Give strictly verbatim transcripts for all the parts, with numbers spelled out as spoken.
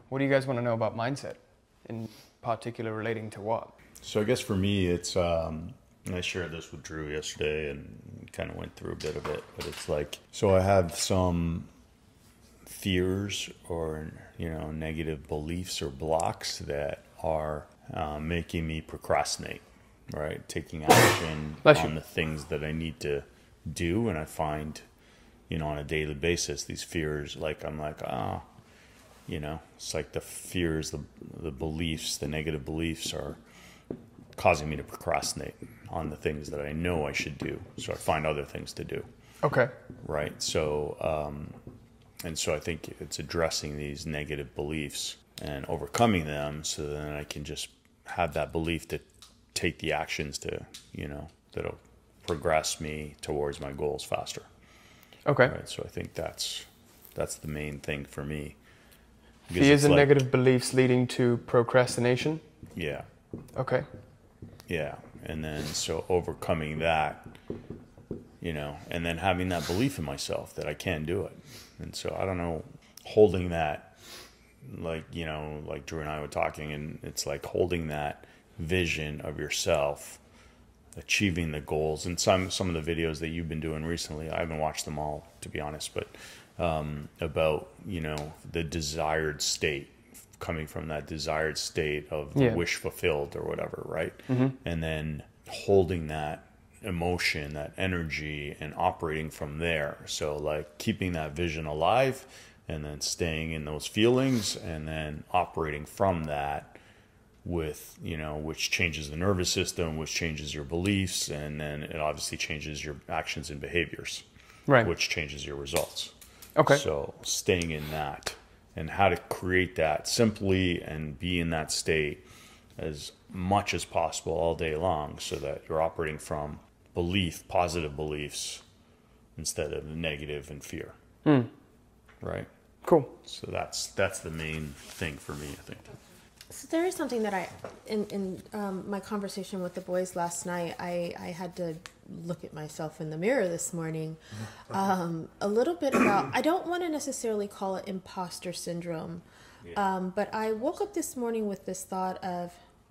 what do you guys want to know about mindset, in particular relating to what? So I guess for me, it's, um, and I shared this with Drew yesterday and kind of went through a bit of it, but it's like, so I have some fears or, you know, negative beliefs or blocks that are uh, making me procrastinate, right? Taking action on the things that I need to do. And I find, you know, on a daily basis, these fears, like, I'm like, ah, oh, you know, it's like the fears, the, the beliefs, the negative beliefs are causing me to procrastinate on the things that I know I should do. So I find other things to do. Okay. Right. So, um, and so I think it's addressing these negative beliefs and overcoming them so then I can just have that belief to take the actions to, you know, that'll progress me towards my goals faster. Okay. Right. So I think that's, that's the main thing for me. Fears and like, negative beliefs leading to procrastination? Yeah. Okay. Yeah. And then so overcoming that, you know, and then having that belief in myself that I can do it. And so I don't know, holding that, like, you know, like Drew and I were talking, and it's like holding that vision of yourself, achieving the goals. And some, some of the videos that you've been doing recently, I haven't watched them all, to be honest, but um, about, you know, the desired state, coming from that desired state of the yeah. wish fulfilled or whatever, right? Mm-hmm. And then holding that emotion, that energy, and operating from there. So like keeping that vision alive and then staying in those feelings and then operating from that with, you know, which changes the nervous system, which changes your beliefs, and then it obviously changes your actions and behaviors, right? Which changes your results. Okay. So staying in that, and how to create that simply and be in that state as much as possible all day long so that you're operating from belief, positive beliefs, instead of negative and fear. Mm. Right? Cool. So that's that's the main thing for me, I think. So there is something that I, in, in um, my conversation with the boys last night, I, I had to look at myself in the mirror this morning um, a little bit about, I don't want to necessarily call it imposter syndrome, yeah. um, but I woke up this morning with this thought of,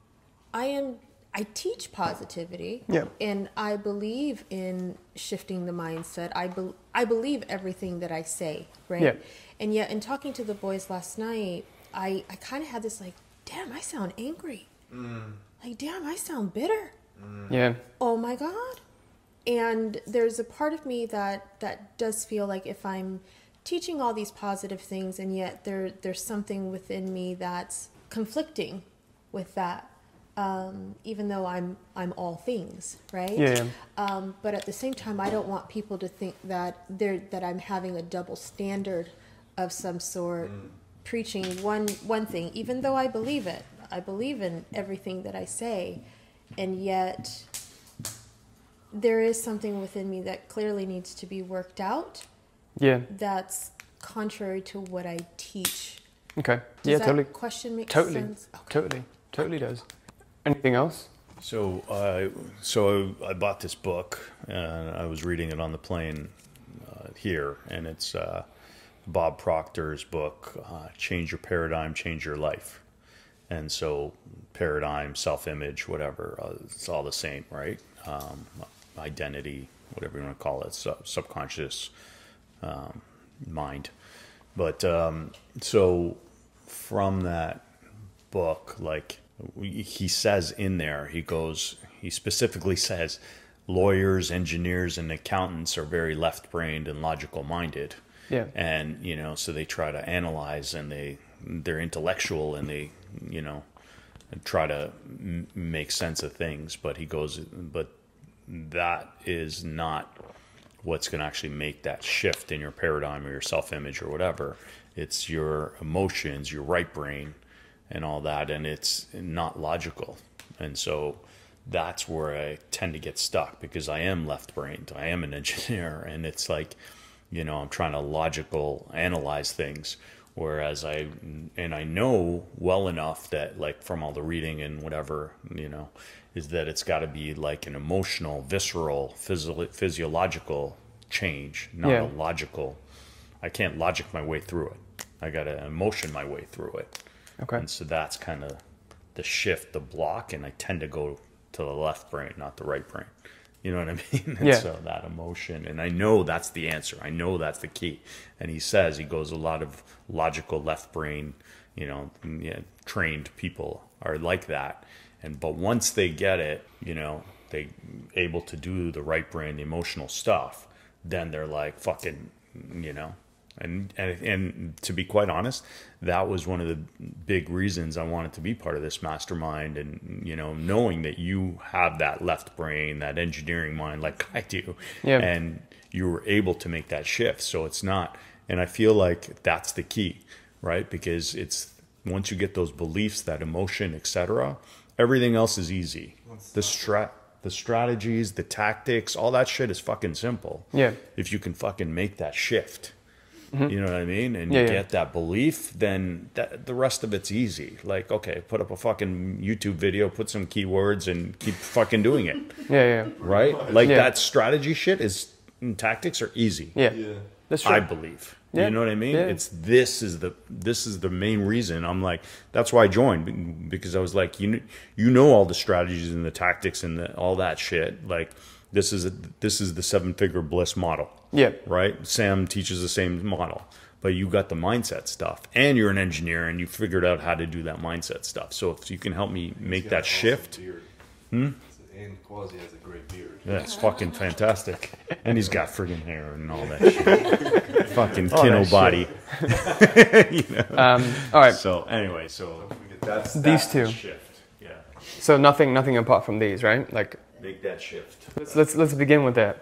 I am, I teach positivity, yeah. and I believe in shifting the mindset. I, be, I believe everything that I say, right? Yeah. And yet in talking to the boys last night, I, I kind of had this like, damn, I sound angry. Mm. Like, damn, I sound bitter. Mm. Yeah. Oh my God. And there's a part of me that, that does feel like if I'm teaching all these positive things and yet there there's something within me that's conflicting with that, um, even though I'm I'm all things, right? Yeah. yeah. Um, but at the same time, I don't want people to think that they're that I'm having a double standard of some sort. Mm. Preaching one one thing, even though I believe it. I believe in everything that I say, and yet there is something within me that clearly needs to be worked out. Yeah. That's contrary to what I teach. Okay. Does yeah, that totally. question make totally. sense? Okay. Totally. Totally does. Anything else? So, uh, so I bought this book, and I was reading it on the plane uh, here, and it's uh, Bob Proctor's book, uh, Change Your Paradigm, Change Your Life. And so paradigm, self-image, whatever, uh, it's all the same, right? Um, identity, whatever you want to call it, sub- subconscious um, mind. But um, so from that book, like he says in there, he goes, he specifically says, lawyers, engineers, and accountants are very left-brained and logical-minded. Yeah. And, you know, so they try to analyze and they, they're intellectual and they, you know, try to m- make sense of things. But he goes, but that is not what's going to actually make that shift in your paradigm or your self-image or whatever. It's your emotions, your right brain and all that. And it's not logical. And so that's where I tend to get stuck because I am left-brained. I am an engineer. And it's like, you know, I'm trying to logical analyze things, whereas I, and I know well enough that like from all the reading and whatever, you know, is that it's got to be like an emotional, visceral, physio- physiological change, not yeah. a logical. I can't logic my way through it. I got to emotion my way through it. Okay. And so that's kind of the shift, the block, and I tend to go to the left brain, not the right brain. You know what I mean? And yeah. so that emotion, and I know that's the answer. I know that's the key. And he says, he goes, a lot of logical left brain, you know, yeah, trained people are like that. And but once they get it, you know, they able to do the right brain, the emotional stuff, then they're like fucking, you know. And, and and to be quite honest, that was one of the big reasons I wanted to be part of this mastermind. And, you know, knowing that you have that left brain, that engineering mind like I do, yeah. and you were able to make that shift. So it's not, and I feel like that's the key, right? Because it's once you get those beliefs, that emotion, et cetera, everything else is easy. The strat, the strategies, the tactics, all that shit is fucking simple. Yeah. If you can fucking make that shift. Mm-hmm. You know what I mean? And yeah, you yeah. get that belief, then that, the rest of it's easy. Like, okay, put up a fucking YouTube video, put some keywords, and keep fucking doing it. Yeah, yeah. Right? Like yeah. that strategy shit is, tactics are easy. Yeah, yeah. That's true. I believe. Yeah. You know what I mean? Yeah. It's this is the this is the main reason. I'm like, that's why I joined, because I was like, you you know all the strategies and the tactics and the, all that shit. Like, this is a, this is the seven figure bliss model. Yeah. Right? Sam teaches the same model, but you got the mindset stuff, and you're an engineer, and you figured out how to do that mindset stuff. So if you can help me make that shift. Hmm? And Quasi has a great beard. Yeah, it's fucking fantastic. And he's got friggin' hair and all that shit. Fucking all kiddo body. you know? um, all right. So anyway, so that's, These that's two. The shift. Yeah. So nothing, nothing apart from these, right? Like, make that shift. Let's let's let's begin with that.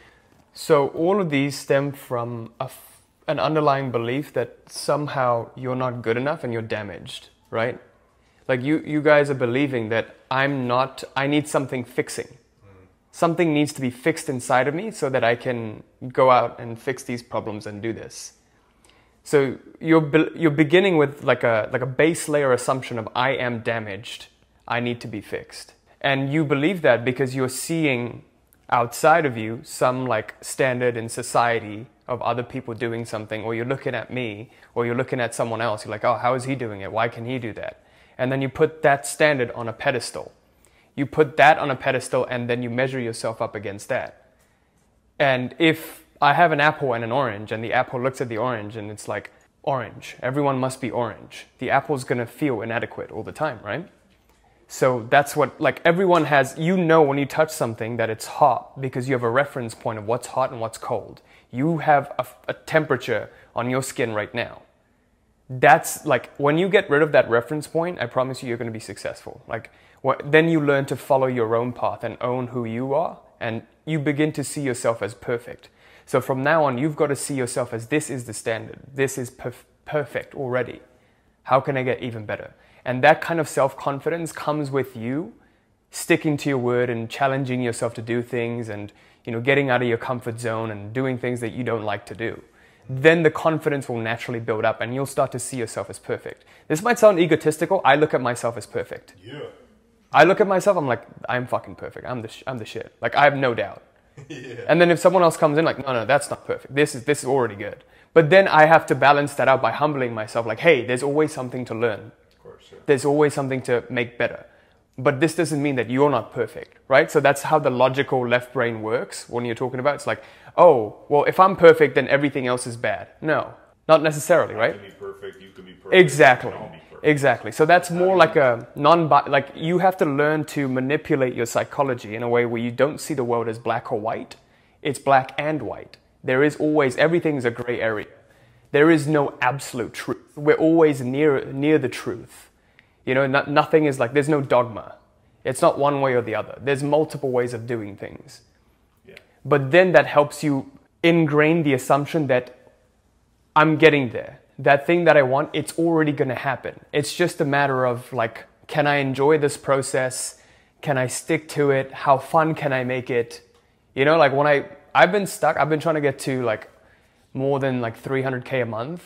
So all of these stem from a f- an underlying belief that somehow you're not good enough and you're damaged, right? Like you you guys are believing that I'm not. I need something fixing. Mm. Something needs to be fixed inside of me so that I can go out and fix these problems and do this. So you're be- you're beginning with like a like a base layer assumption of I am damaged. I need to be fixed. And you believe that because you're seeing outside of you some like standard in society of other people doing something, or you're looking at me, or you're looking at someone else. You're like, oh, how is he doing it? Why can he do that? And then you put that standard on a pedestal. You put that on a pedestal and then you measure yourself up against that. And if I have an apple and an orange, and the apple looks at the orange and it's like, orange, everyone must be orange. The apple's gonna feel inadequate all the time, right? So that's what, like everyone has, you know when you touch something that it's hot because you have a reference point of what's hot and what's cold. You have a, a temperature on your skin right now. That's like, when you get rid of that reference point, I promise you, you're going to be successful. Like, what, then you learn to follow your own path and own who you are, and you begin to see yourself as perfect. So from now on, you've got to see yourself as this is the standard. This is perf- perfect already. How can I get even better? And that kind of self-confidence comes with you sticking to your word and challenging yourself to do things, and, you know, getting out of your comfort zone and doing things that you don't like to do. Then the confidence will naturally build up and you'll start to see yourself as perfect. This might sound egotistical. I look at myself as perfect. Yeah. I look at myself, I'm like, I'm fucking perfect. I'm the, sh- I'm the shit. Like, I have no doubt. Yeah. And then if someone else comes in like, no, no, that's not perfect. This is, this is already good. But then I have to balance that out by humbling myself. Like, hey, there's always something to learn. Of course, yeah. There's always something to make better. But this doesn't mean that you're not perfect, right? So that's how the logical left brain works when you're talking about. It's like, oh, well, if I'm perfect, then everything else is bad. No, not necessarily, right? I can be perfect, you can be perfect. Exactly. We can all be perfect. Exactly. So that's more like a non, like you have to learn to manipulate your psychology in a way where you don't see the world as black or white. It's black and white. There is always, everything's a gray area. There is no absolute truth. We're always near near the truth. You know, no, nothing is like, there's no dogma. It's not one way or the other. There's multiple ways of doing things. Yeah. But then that helps you ingrain the assumption that I'm getting there. That thing that I want, it's already going to happen. It's just a matter of like, can I enjoy this process? Can I stick to it? How fun can I make it? You know, like when I, I've been stuck, I've been trying to get to like more than like three hundred K a month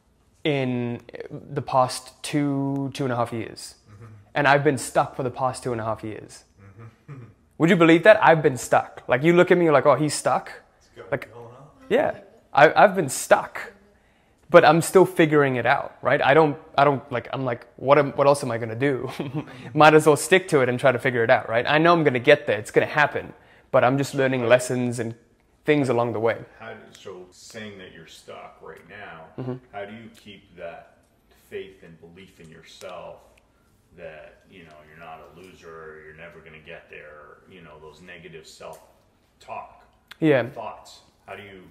in the past two, two and a half years. Mm-hmm. And I've been stuck for the past two and a half years. Mm-hmm. Would you believe that? I've been stuck. Like you look at me, you're like, oh, he's stuck. Like, yeah, I, I've been stuck but I'm still figuring it out, right? I don't, I don't like, I'm like, what am, what else am I going to do? Might as well stick to it and try to figure it out, right? I know I'm going to get there. It's going to happen, but I'm just learning lessons and things along the way. How do, so saying that you're stuck right now, Mm-hmm. how do you keep that faith and belief in yourself that, you know, you're not a loser, or you're never going to get there, you know, those negative self-talk, Yeah. thoughts? How do you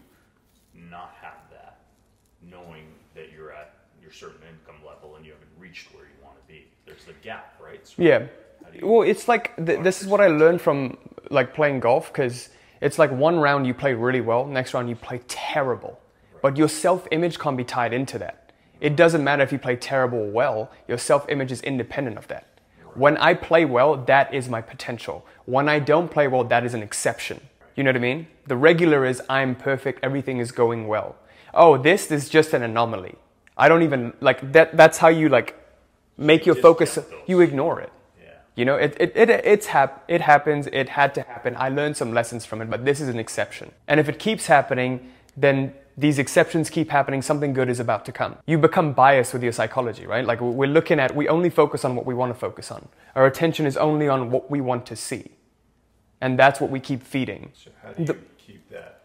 not have that, knowing that you're at your certain income level and you haven't reached where you want to be? There's the gap, right? So Yeah. how do you- Well, it's like, th- this is what I learned from like playing golf, because it's like one round you play really well, next round you play terrible. But your self-image can't be tied into that. It doesn't matter if you play terrible or well, your self-image is independent of that. When I play well, that is my potential. When I don't play well, that is an exception. You know what I mean? The regular is I'm perfect, everything is going well. Oh, this is just an anomaly. I don't even, like, that. that's how you, like, make your focus, discount those. you ignore it. Yeah. You know, it, it, it, it's hap- it happens, it had to happen. I learned some lessons from it, but this is an exception. And if it keeps happening, then these exceptions keep happening, something good is about to come. You become biased with your psychology, right? Like we're looking at, we only focus on what we want to focus on. Our attention is only on what we want to see. And that's what we keep feeding. So how do you The- keep that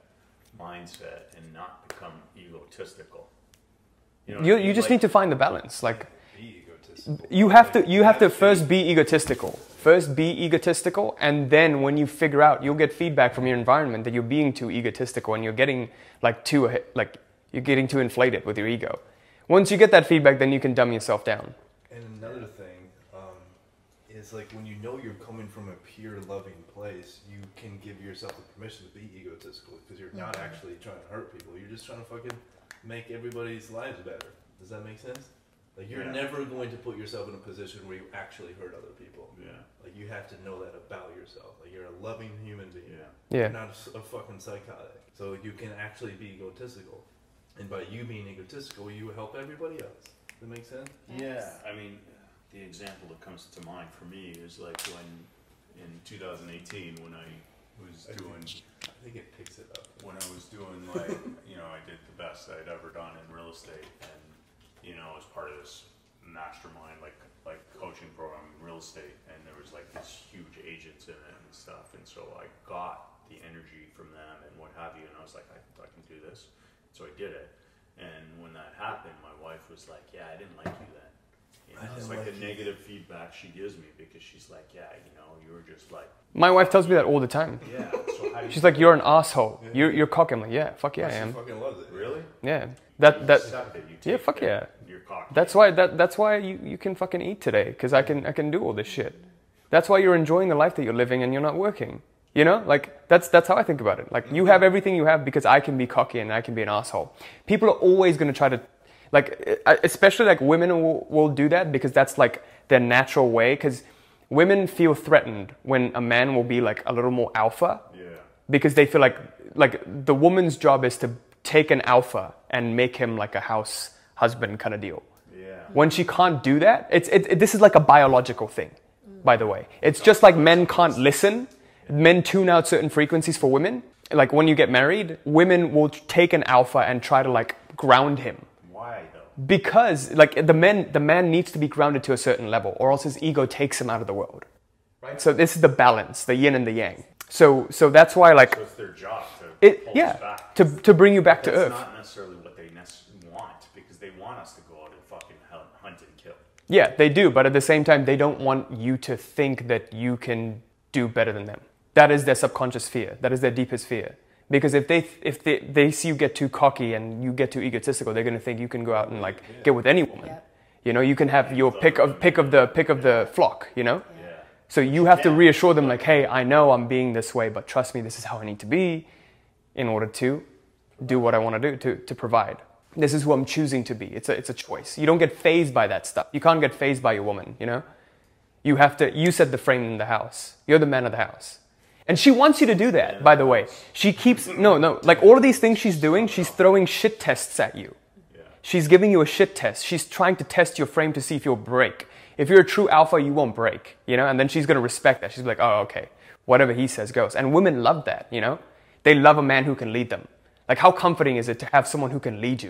mindset and not become egotistical? You, know what You, I mean? you just Like- need to find the balance. Like, Be egotistical. you have to you have to first be egotistical. First be egotistical, and then when you figure out, you'll get feedback from your environment that you're being too egotistical and you're getting like too like you're getting too inflated with your ego. Once you get that feedback, then you can dumb yourself down. And another thing um, is like when you know you're coming from a pure loving place, you can give yourself the permission to be egotistical because you're not actually trying to hurt people. You're just trying to fucking make everybody's lives better. Does that make sense? Like you're Yeah. never going to put yourself in a position where you actually hurt other people. Yeah. Like you have to know that about yourself. Like you're a loving human being. Yeah. Yeah. You're not a, s- a fucking psychotic. So you can actually be egotistical. And by you being egotistical, you help everybody else. Does that make sense? Yeah, I mean, the example that comes to mind for me is like when in two thousand eighteen when I was I doing I think it picks it up. when I was doing like you know I did the best I'd ever done in real estate, and you know as part of this mastermind like like coaching program in real estate, and there was like these huge agents in it and stuff, and so I got the energy from them and what have you, and I was like I, I can do this, so I did it. And when that happened, my wife was like, yeah, I didn't like you then. You know, I it's didn't like like the you. negative feedback she gives me, because she's like, yeah, you know, you were just like, My wife tells me that all the time. yeah. So how do you She's like, "You're an asshole. You're you're cocky." I'm like, "Yeah, fuck yeah, I She am. fucking loves it. really? Yeah, that that accept it. You yeah, take fuck it. yeah. You're cocky. That's why that that's why you, you can fucking eat today, because I can I can do all this shit. That's why you're enjoying the life that you're living and you're not working. You know, like that's that's how I think about it. Like you have everything you have because I can be cocky and I can be an asshole. People are always going to try to, like, especially like women will, will do that because that's like their natural way. Because women feel threatened when a man will be like a little more alpha. Yeah. Because they feel like like the woman's job is to take an alpha and make him like a house husband kind of deal. Yeah. When she can't do that, it's it, it, this is like a biological thing, by the way. It's just like men can't listen. Men tune out certain frequencies for women. Like when you get married, women will take an alpha and try to like ground him. Why though? Because like the men, the man needs to be grounded to a certain level, or else his ego takes him out of the world. Right. So this is the balance, the yin and the yang. So so that's why like So it's their job to it pull us yeah back. to to bring you back to That's earth. not necessarily what they nec- want, because they want us to go out and fucking hunt hunt and kill. Yeah, they do, but at the same time, they don't want you to think that you can do better than them. That is their subconscious fear. That is their deepest fear. Because if they if they, they see you get too cocky and you get too egotistical, they're gonna think you can go out and like get with any woman. Yep. You know, you can have your pick of pick of the pick of the flock. You know, Yeah. so you have to reassure them like, hey, I know I'm being this way, but trust me, this is how I need to be in order to do what I want to do to to provide. This is who I'm choosing to be. It's a it's a choice. You don't get fazed by that stuff. You can't get fazed by your woman. You know, you have to. You set the frame in the house. You're the man of the house. And she wants you to do that, by the way. She keeps, no, no, like all of these things she's doing, she's throwing shit tests at you. Yeah. She's giving you a shit test. She's trying to test your frame to see if you'll break. If you're a true alpha, you won't break, you know? And then she's going to respect that. She's like, oh, okay, whatever he says goes. And women love that, you know? They love a man who can lead them. Like how comforting is it to have someone who can lead you?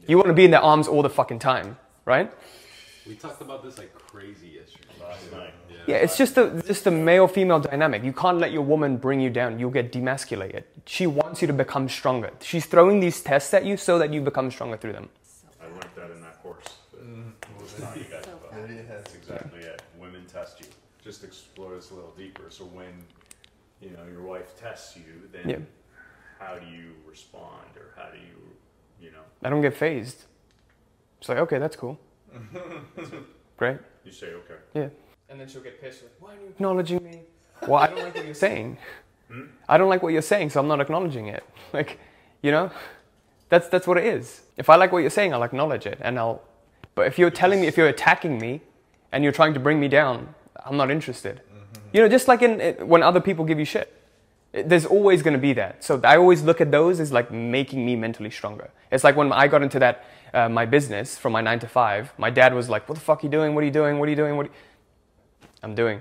You want to be in their arms all the fucking time, right? We talked about this like crazy yesterday. Last night. Yeah, it's just a just a male-female dynamic. You can't let your woman bring you down. You'll get demasculated. She wants you to become stronger. She's throwing these tests at you so that you become stronger through them. I learned that in that course. But it's not you guys, but Yeah, yeah, that's exactly it. Women test you. Just explore this a little deeper. So when, you know, your wife tests you, then Yeah. how do you respond, or how do you, you know? I don't get phased. It's like, okay, that's cool. Great. You say okay. Yeah. And then she'll get pissed. Like, why are you acknowledging me? Well, I don't like what you're saying. Hmm? I don't like what you're saying, so I'm not acknowledging it. Like, you know, that's that's what it is. If I like what you're saying, I'll acknowledge it, and I'll. But if you're telling me, if you're attacking me, and you're trying to bring me down, I'm not interested. Mm-hmm. You know, just like in it, when other people give you shit, it, there's always going to be that. So I always look at those as like making me mentally stronger. It's like when I got into that uh, my business from my nine to five. My dad was like, "What the fuck are you doing? What are you doing? What are you doing? What?" Are you... I'm doing.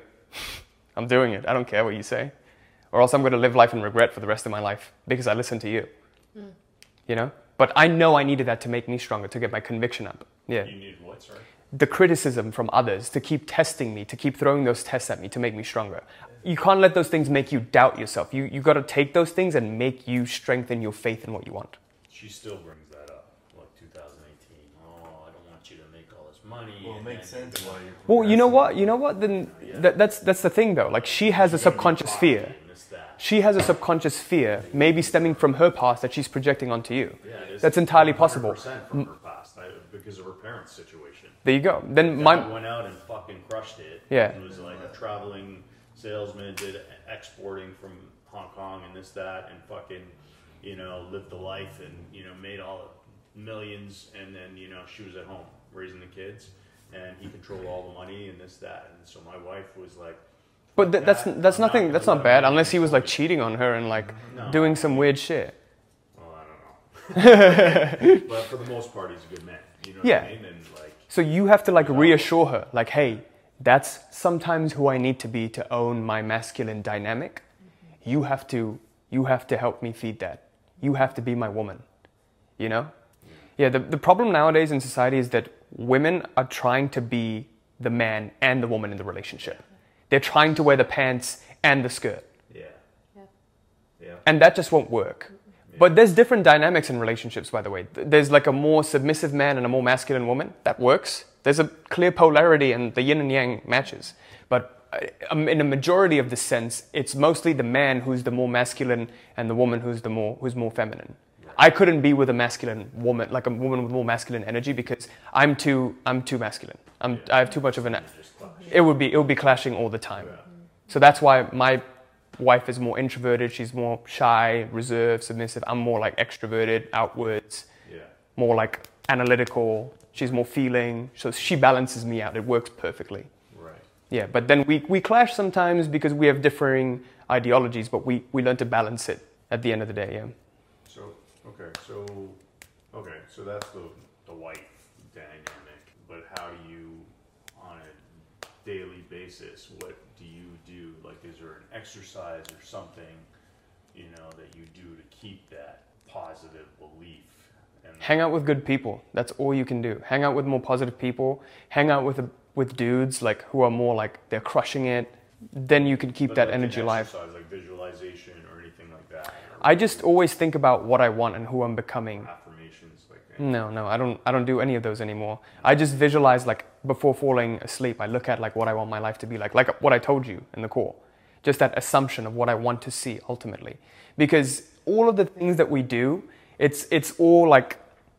I'm doing it. I don't care what you say. Or else I'm going to live life in regret for the rest of my life because I listen to you. Mm. You know? But I know I needed that to make me stronger, to get my conviction up. Yeah. You need what, sorry? The criticism from others, to keep testing me, to keep throwing those tests at me, to make me stronger. You can't let those things make you doubt yourself. You you got to take those things and make you strengthen your faith in what you want. She still brings that up, like two thousand eighteen. Oh, I don't want you to make all this money. Well, it and makes then- sense why you're. Well, you know what? procrastinating. You know what? Then that, that's that's the thing though. Like she has a subconscious fear. This, that. She has a subconscious fear, maybe stemming from her past, that she's projecting onto you. Yeah, it is That's entirely possible. one hundred percent from her past, I, because of her parents' situation. There you go. Then Dad my went out and fucking crushed it. Yeah. He was like a traveling salesman, did exporting from Hong Kong and this, that, and fucking, you know, lived the life and, you know, made all millions. And then, you know, she was at home raising the kids and he controlled all the money and this, that. And so my wife was like, but th- that's "Dad, that's I'm not nothing. gonna That's let not bad him unless he was like control cheating on her and like No. doing some weird shit. you." Well, I don't know. But for the most part, he's a good man. You know what Yeah. I mean? And like, So you have to like reassure her, like, hey, that's sometimes who I need to be to own my masculine dynamic. You have to you have to help me feed that. You have to be my woman. You know? Yeah, the, the problem nowadays in society is that women are trying to be the man and the woman in the relationship. They're trying to wear the pants and the skirt. yeah. Yeah. Yeah. And that just won't work. But there's different dynamics in relationships, by the way. There's like a more submissive man and a more masculine woman. That works. There's a clear polarity and the yin and yang matches. But um, in a majority of the sense, it's mostly the man who's the more masculine and the woman who's the more who's more feminine. I couldn't be with a masculine woman, like a woman with more masculine energy, because I'm too I'm too masculine. I'm I have too much of an. It would be it would be clashing all the time. So that's why my wife is more introverted. She's more shy, reserved, submissive. I'm more like extroverted, outwards, Yeah. more like analytical. She's more feeling. So she balances me out. It works perfectly. Right. Yeah, but then we, we clash sometimes because we have differing ideologies, but we, we learn to balance it at the end of the day, yeah. So, okay, so, okay, so that's the, the wife dynamic, but how do you, on a daily basis, what do you do? Like, is there an exercise or something, you know, that you do to keep that positive belief? And Hang out with good people. That's all you can do. Hang out with more positive people. Hang out with with dudes like who are more like they're crushing it. Then you can keep but that like an energy alive. exercise, like visualization or anything like that? Or I just always think about what I want and who I'm becoming. affirmations, like that? No, no, I don't. I don't do any of those anymore. I just visualize like before falling asleep. I look at like what I want my life to be like, like what I told you in the call. Just that assumption of what I want to see ultimately, because all of the things that we do, it's it's all like,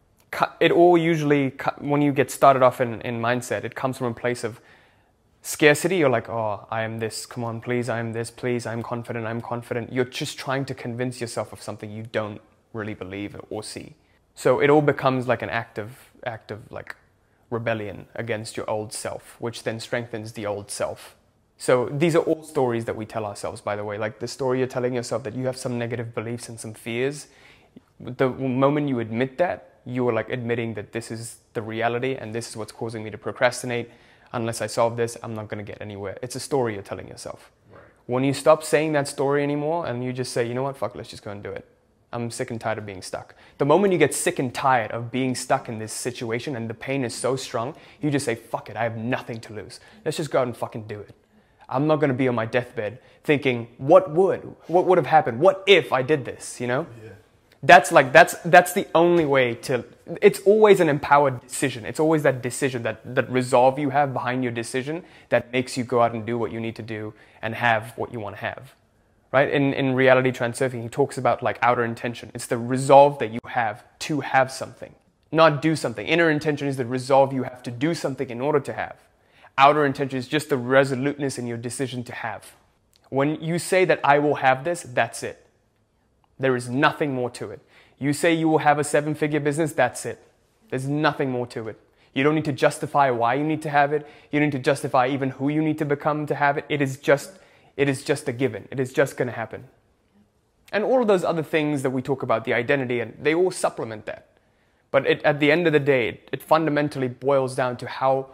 it all usually when you get started off in in mindset, it comes from a place of scarcity. You're like, oh, I am this. Come on, please, I am this. Please, I'm confident. I'm confident. You're just trying to convince yourself of something you don't really believe or see. So it all becomes like an act of, act of like rebellion against your old self, which then strengthens the old self. So these are all stories that we tell ourselves, by the way. Like the story you're telling yourself that you have some negative beliefs and some fears. The moment you admit that, you are like admitting that this is the reality and this is what's causing me to procrastinate. Unless I solve this, I'm not going to get anywhere. It's a story you're telling yourself. Right. When you stop saying that story anymore and you just say, you know what, fuck, let's just go and do it. I'm sick and tired of being stuck. The moment you get sick and tired of being stuck in this situation and the pain is so strong, you just say, fuck it, I have nothing to lose. Let's just go out and fucking do it. I'm not going to be on my deathbed thinking, what would, what would have happened? What if I did this, you know? Yeah. That's like, that's, that's the only way to, it's always an empowered decision. It's always that decision, that, that resolve you have behind your decision that makes you go out and do what you need to do and have what you want to have, right? In, in reality transurfing, he talks about like outer intention. It's the resolve that you have to have something, not do something. Inner intention is the resolve you have to do something in order to have. Outer intention is just the resoluteness in your decision to have. When you say that I will have this, that's it. There is nothing more to it. You say you will have a seven-figure business, that's it. There's nothing more to it. You don't need to justify why you need to have it. You don't need to justify even who you need to become to have it. It is just, it is just a given. It is just going to happen. And all of those other things that we talk about, the identity, and they all supplement that. But it, at the end of the day, it, it fundamentally boils down to how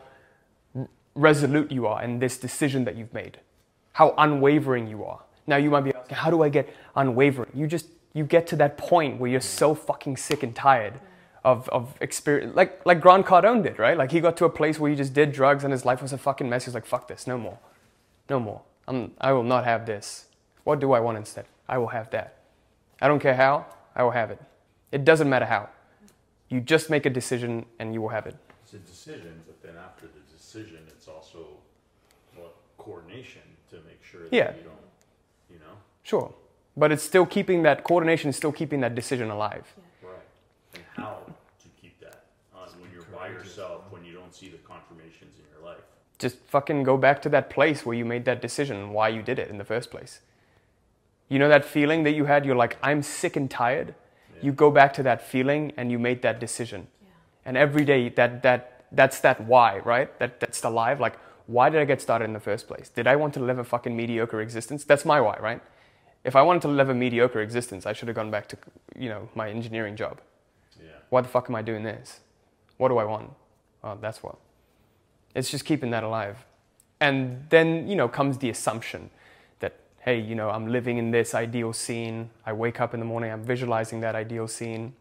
resolute you are in this decision that you've made. How unwavering you are. Now you might be asking, how do I get unwavering? You just, you get to that point where you're so fucking sick and tired of, of experience, like, like Grant Cardone did, right? Like he got to a place where he just did drugs and his life was a fucking mess. He's like, fuck this, no more, no more. I'm, I will not have this. What do I want instead? I will have that. I don't care how, I will have it. It doesn't matter how. You just make a decision and you will have it. It's a decision, but then after the decision, it's also what, coordination to make sure that Yeah. you don't, you know? Sure. But it's still keeping that coordination, is still keeping that decision alive. Right. And how to keep that uh, when you're by yourself, when you don't see the confirmations in your life. Just fucking go back to that place where you made that decision and why you did it in the first place. You know that feeling that you had? You're like, I'm sick and tired. Yeah. You go back to that feeling and you made that decision. Yeah. And every day, that that that's that why, right? That That's the live. Like, why did I get started in the first place? Did I want to live a fucking mediocre existence? That's my why, right? If I wanted to live a mediocre existence, I should have gone back to, you know, my engineering job. Yeah. Why the fuck am I doing this? What do I want? Well, that's what. It's just keeping that alive. And then, you know, comes the assumption that, hey, you know, I'm living in this ideal scene. I wake up in the morning, I'm visualizing that ideal scene.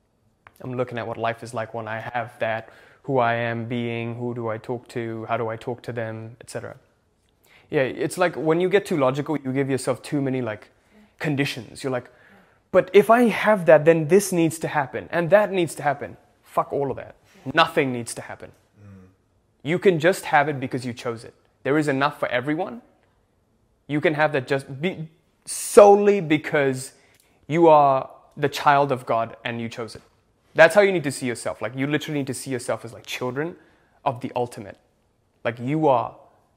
I'm looking at what life is like when I have that, who I am being, who do I talk to, how do I talk to them, et cetera. Yeah, it's like when you get too logical, you give yourself too many like conditions. You're like, but if I have that, then this needs to happen and that needs to happen. Fuck all of that. Nothing needs to happen. Mm. You can just have it because you chose it. There is enough for everyone. You can have that just be solely because you are the child of God and you chose it. That's how you need to see yourself. Like you literally need to see yourself as like children of the ultimate. Like you are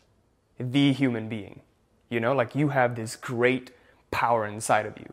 the human being, you know, like you have this great power inside of you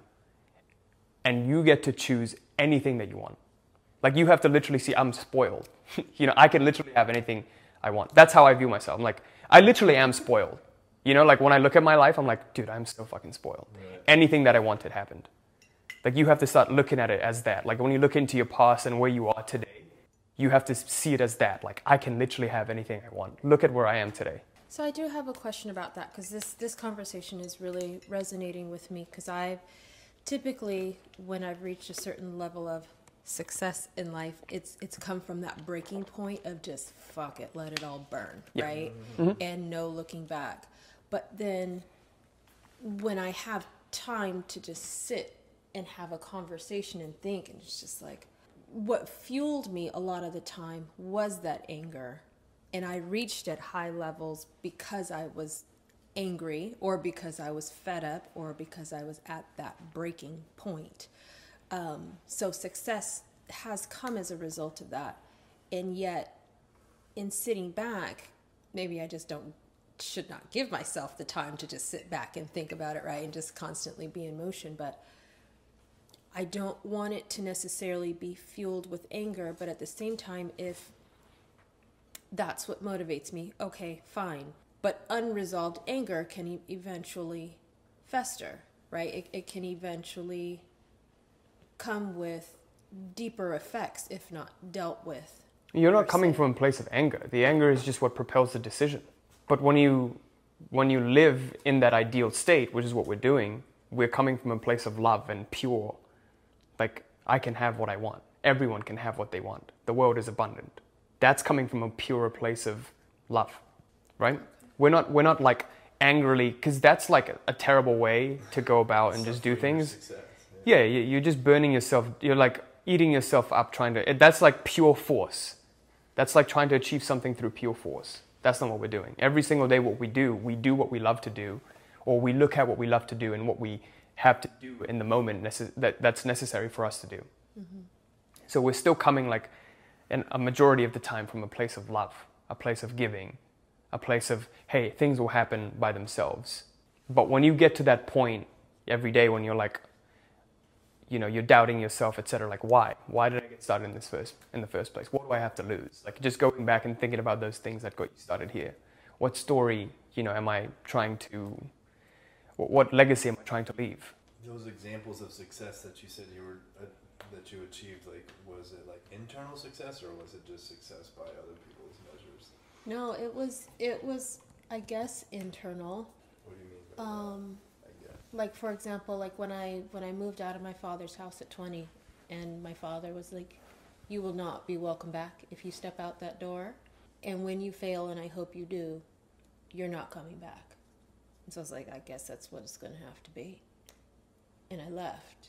and you get to choose anything that you want. Like you have to literally see, I'm spoiled. You know, I can literally have anything I want. That's how I view myself. I'm like, I literally am spoiled. You know, like when I look at my life, I'm like, dude, I'm so fucking spoiled. Right. Anything that I wanted happened. Like you have to start looking at it as that. Like when you look into your past and where you are today, you have to see it as that. Like I can literally have anything I want. Look at where I am today. So I do have a question about that because this, this conversation is really resonating with me because I've typically, when I've reached a certain level of success in life, it's it's come from that breaking point of just fuck it, let it all burn, yeah. right? Mm-hmm. And no looking back. But then when I have time to just sit and have a conversation and think, and it's just like, what fueled me a lot of the time was that anger. And I reached at high levels because I was angry or because I was fed up or because I was at that breaking point. Um, so success has come as a result of that. And yet in sitting back, maybe I just don't, should not give myself the time to just sit back and think about it, right? And just constantly be in motion. But I don't want it to necessarily be fueled with anger. But at the same time, if that's what motivates me, okay, fine. But unresolved anger can e- eventually fester, right? It, it can eventually come with deeper effects if not dealt with. You're not coming from a place of anger. The anger is just what propels the decision. But when you when you live in that ideal state, which is what we're doing, we're coming from a place of love and pure Like, I can have what I want. Everyone can have what they want. The world is abundant. That's coming from a purer place of love, right? We're not, we're not like angrily, because that's like a, a terrible way to go about and just do things. Success, Yeah, you- you're just burning yourself. You're like eating yourself up trying to, that's like pure force. That's like trying to achieve something through pure force. That's not what we're doing. Every single day what we do, we do what we love to do, or we look at what we love to do and what we have to do in the moment necess- that, that's necessary for us to do. Mm-hmm. So we're still coming like in a majority of the time from a place of love, a place of giving, a place of, hey, things will happen by themselves. But when you get to that point every day when you're like, you know, you're doubting yourself, et cetera, like why? Why did I get started in this first in the first place? What do I have to lose? Like just going back and thinking about those things that got you started here. What story, you know, am I trying to, what, what legacy am I trying to leave? Those examples of success that you said you were uh, that you achieved, like, was it like internal success or was it just success by other people's measures? No, it was it was I guess internal. What do you mean by Um, that? I guess. like for example, like when I when I moved out of my father's house at twenty, and my father was like, "You will not be welcome back if you step out that door, and when you fail, and I hope you do, you're not coming back." And so I was like, "I guess that's what it's going to have to be," and I left.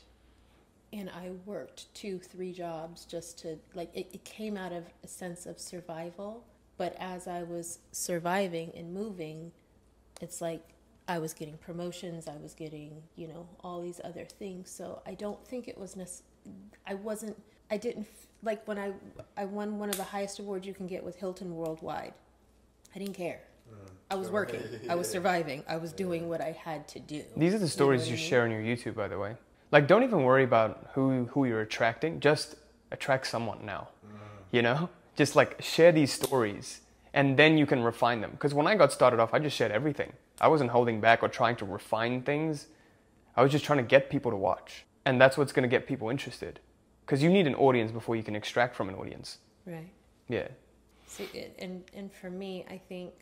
And I worked two, three jobs just to, like, it, it came out of a sense of survival. But as I was surviving and moving, it's like I was getting promotions, I was getting, you know, all these other things. So I don't think it was, nec- I wasn't, I didn't, like when I, I won one of the highest awards you can get with Hilton Worldwide. I didn't care. I was working, I was surviving, I was doing what I had to do. These are the stories you, what I mean? share on your YouTube, by the way. Like, don't even worry about who who you're attracting. Just attract someone now. You know, just like share these stories, and then you can refine them. Because when I got started off, I just shared everything. I wasn't holding back or trying to refine things. I was just trying to get people to watch, and that's what's going to get people interested. Because you need an audience before you can extract from an audience. Right. Yeah. See, it, and and for me, I think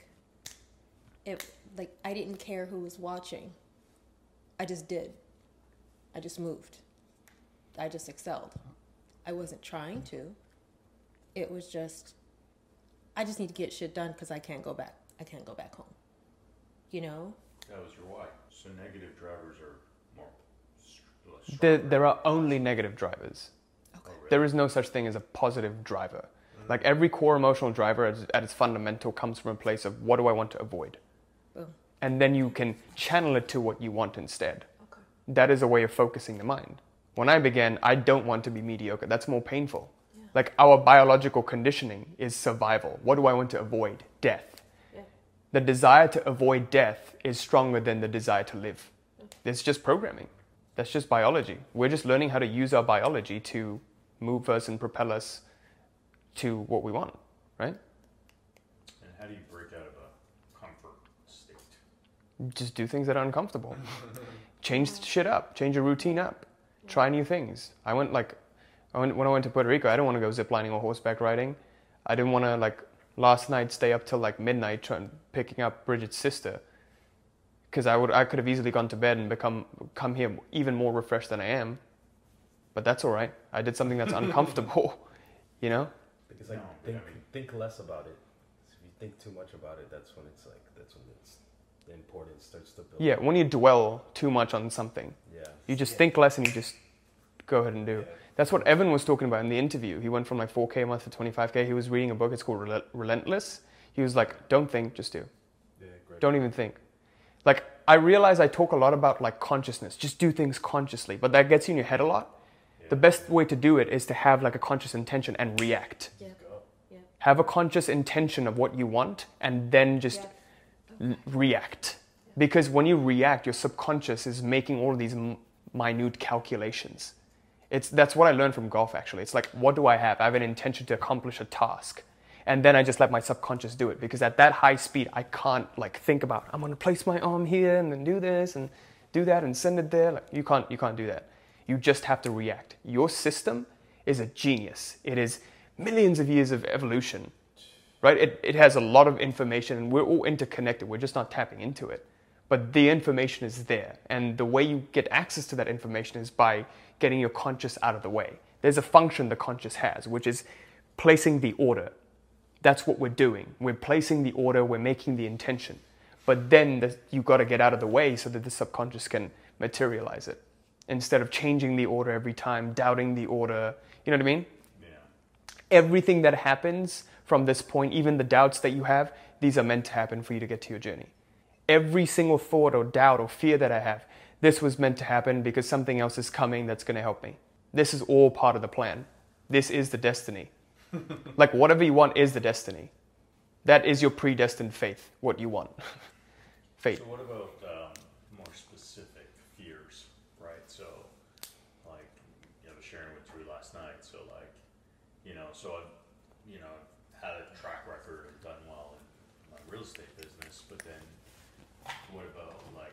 it like I didn't care who was watching. I just did. I just moved. I just excelled. I wasn't trying to. It was just, I just need to get shit done because I can't go back. I can't go back home. You know? That was your why. So negative drivers are more less There, stronger. there are only negative drivers. Okay. There is no such thing as a positive driver. Like every core emotional driver at, at its fundamental comes from a place of what do I want to avoid? Boom. And then you can channel it to what you want instead. Okay. That is a way of focusing the mind. When I began, I don't want to be mediocre. That's more painful. Yeah. Like our biological conditioning is survival. What do I want to avoid? Death. Yeah. The desire to avoid death is stronger than the desire to live. It's just programming. That's just biology. We're just learning how to use our biology to move us and propel us to what we want, right? And how do you break out of a comfort state? Just do things that are uncomfortable. Change shit up. Change your routine up. Try new things. I went like, I went, when I went to Puerto Rico, I didn't want to go ziplining or horseback riding. I didn't want to like last night stay up till like midnight trying picking up Bridget's sister. Because I would, I could have easily gone to bed and become come here even more refreshed than I am. But that's all right. I did something that's uncomfortable, you know. Because like No, but I think mean- think less about it. If you think too much about it, that's when it's like that's when it's the importance starts to build. Yeah, when you dwell too much on something, Yeah. you just think less and you just go ahead and do. That's what Evan was talking about in the interview. He went from like four K a month to twenty-five K. He was reading a book. It's called Rel- Relentless. He was like, don't think, just do. Yeah, great. Don't even think. Like, I realize I talk a lot about like consciousness. Just do things consciously. But that gets you in your head a lot. The best way to do it is to have like a conscious intention and react. Yeah. Yeah. Have a conscious intention of what you want and then just Yeah. l- react. Because when you react, your subconscious is making all of these m- minute calculations. It's, that's what I learned from golf, actually. It's like, what do I have? I have an intention to accomplish a task. And then I just let my subconscious do it. Because at that high speed, I can't like think about, I'm going to place my arm here and then do this and do that and send it there. Like, you can't, you can't do that. You just have to react. Your system is a genius. It is millions of years of evolution, right? It, it has a lot of information and we're all interconnected. We're just not tapping into it. but the information is there. And the way you get access to that information is by getting your conscious out of the way. There's a function the conscious has, which is placing the order. That's what we're doing. We're placing the order, we're making the intention. But then the, you got to get out of the way so that the subconscious can materialize it. Instead of changing the order every time, doubting the order, you know what I mean? Yeah. Everything that happens from this point, even the doubts that you have, these are meant to happen for you to get to your journey. Every single thought or doubt or fear that I have, this was meant to happen because something else is coming that's going to help me. This is all part of the plan. This is the destiny. Like whatever you want is the destiny. That is your predestined faith, what you want. Fate. So what about um, more specific fears, right? So, like, I was sharing with Drew last night. So, like, you know, so I've, you know, had a track record and done well in my real estate business, but then what about, like,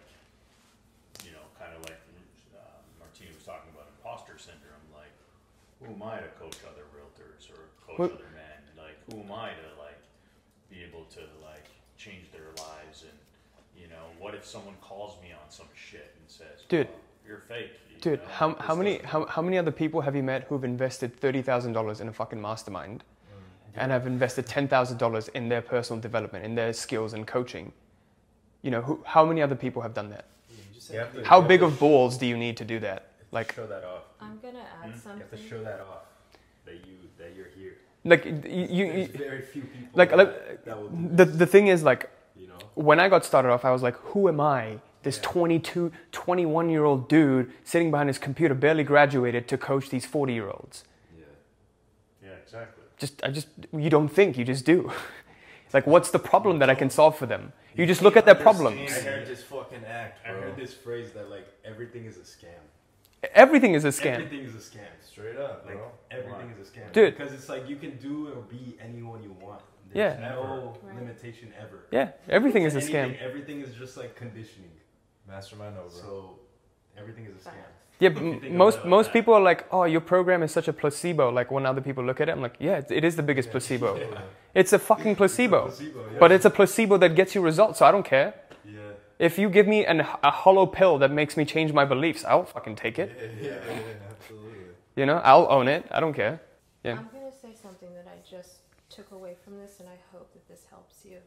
you know, kind of like uh, Martina was talking about imposter syndrome, like, who am I to coach other realtors or coach What? other men? Like, who am I to, like, be able to, like, change their lives? And you know, what if someone calls me on some shit and says, Dude, well, you're fake. You Dude, know, how, like, how this many doesn't how, work." how many other people have you met who've invested thirty thousand dollars in a fucking mastermind and have invested ten thousand dollars in their personal development, in their skills and coaching? You know, who, how many other people have done that? You just have to, How you have big to of balls do you need to do that? Like Like, show that off. I'm gonna add Hmm? You something. have to show that off that you that you're here. like you, you, There's you very few people like, that, like that will do the, this, the thing is, like, you know. when I got started off, I was like, who am I? This Yeah. twenty-two, twenty-one year old dude sitting behind his computer, barely graduated, to coach these forty year olds. Yeah. Yeah, exactly. Just, I just, you don't think, you just do. Like, what's the problem that I can solve for them? You just look at their problems. I heard this fucking act, I bro. heard this phrase that like everything is a scam. Everything is a scam. Everything is a scam. Straight up, bro. Like everything is a scam. Dude. Because it's like you can do or be anyone you want. Yeah. There's no Right. limitation ever. Yeah, everything is a Anything- scam. Everything is just like conditioning. Mastermind over. So everything is a scam. Yeah, If you m- think most about it most like people are like, oh, your program is such a placebo. Like when other people look at it, I'm like, yeah, it- it is the biggest placebo. Yeah. It's a fucking placebo. Placebo, yeah. But it's a placebo that gets you results, so I don't care. Yeah. If you give me an, a hollow pill that makes me change my beliefs, I'll fucking take it. Yeah, yeah, yeah, absolutely. You know, I'll own it. I don't care. Yeah. I'm gonna say something that I just took away from this, and I hope that this helps you.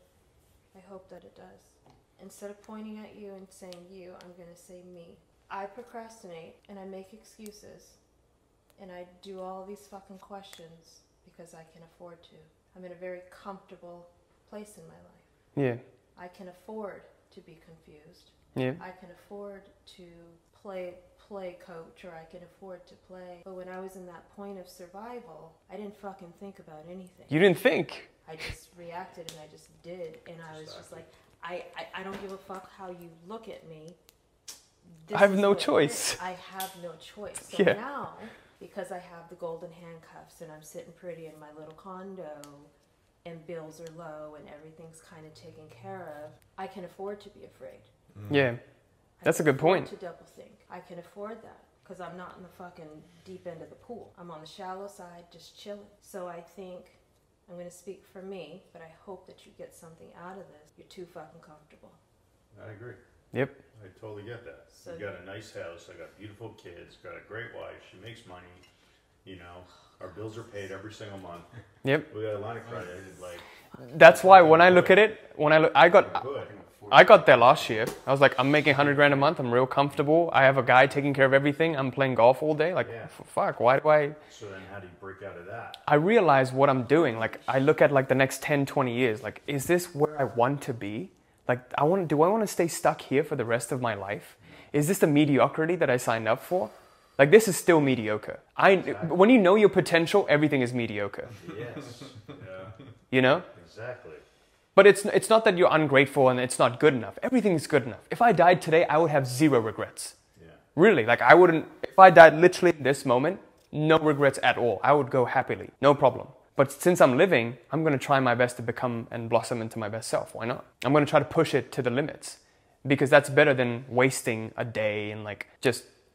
I hope that it does. Instead of pointing at you and saying you, I'm gonna say me. I procrastinate and I make excuses, and I do all these fucking questions because I can afford to. I'm in a very comfortable place in my life. Yeah. I can afford to be confused. Yeah. I can afford to play play coach, or I can afford to play. But when I was in that point of survival, I didn't fucking think about anything. You didn't think. I just reacted and I just did, and I was just like, I, I, I don't give a fuck how you look at me. This I have is no what it choice. is. I have no choice. So Yeah. now, because I have the golden handcuffs and I'm sitting pretty in my little condo, and bills are low and everything's kind of taken care of, I can afford to be afraid. Yeah. I That's a can good afford point. To double think, I can afford that because I'm not in the fucking deep end of the pool. I'm on the shallow side, just chilling. So I think I'm going to speak for me, but I hope that you get something out of this. You're too fucking comfortable. I agree. Yep. I totally get that. So- We got a nice house. I got beautiful kids. Got a great wife. She makes money. You know, our bills are paid every single month. Yep. We got a line of credit. Like, That's why when I look at it, when I look, I we're got, good. I got there last year. I was like, I'm making a hundred grand a month. I'm real comfortable. I have a guy taking care of everything. I'm playing golf all day. Like, Yeah. f- fuck. Why do I? So then, how do you break out of that? I realize what I'm doing. Like, I look at like the next ten, twenty years. Like, is this where I want to be? Like, I want. Do I want to stay stuck here for the rest of my life? Is this the mediocrity that I signed up for? Like, this is still mediocre. I when you know your potential, everything is mediocre. Yes. Yeah. You know. Exactly. But it's it's not that you're ungrateful and it's not good enough. Everything is good enough. If I died today, I would have zero regrets. Yeah. Really, like I wouldn't. If I died literally in this moment, no regrets at all. I would go happily, no problem. But since I'm living, I'm going to try my best to become and blossom into my best self. Why not? I'm going to try to push it to the limits because that's better than wasting a day and like just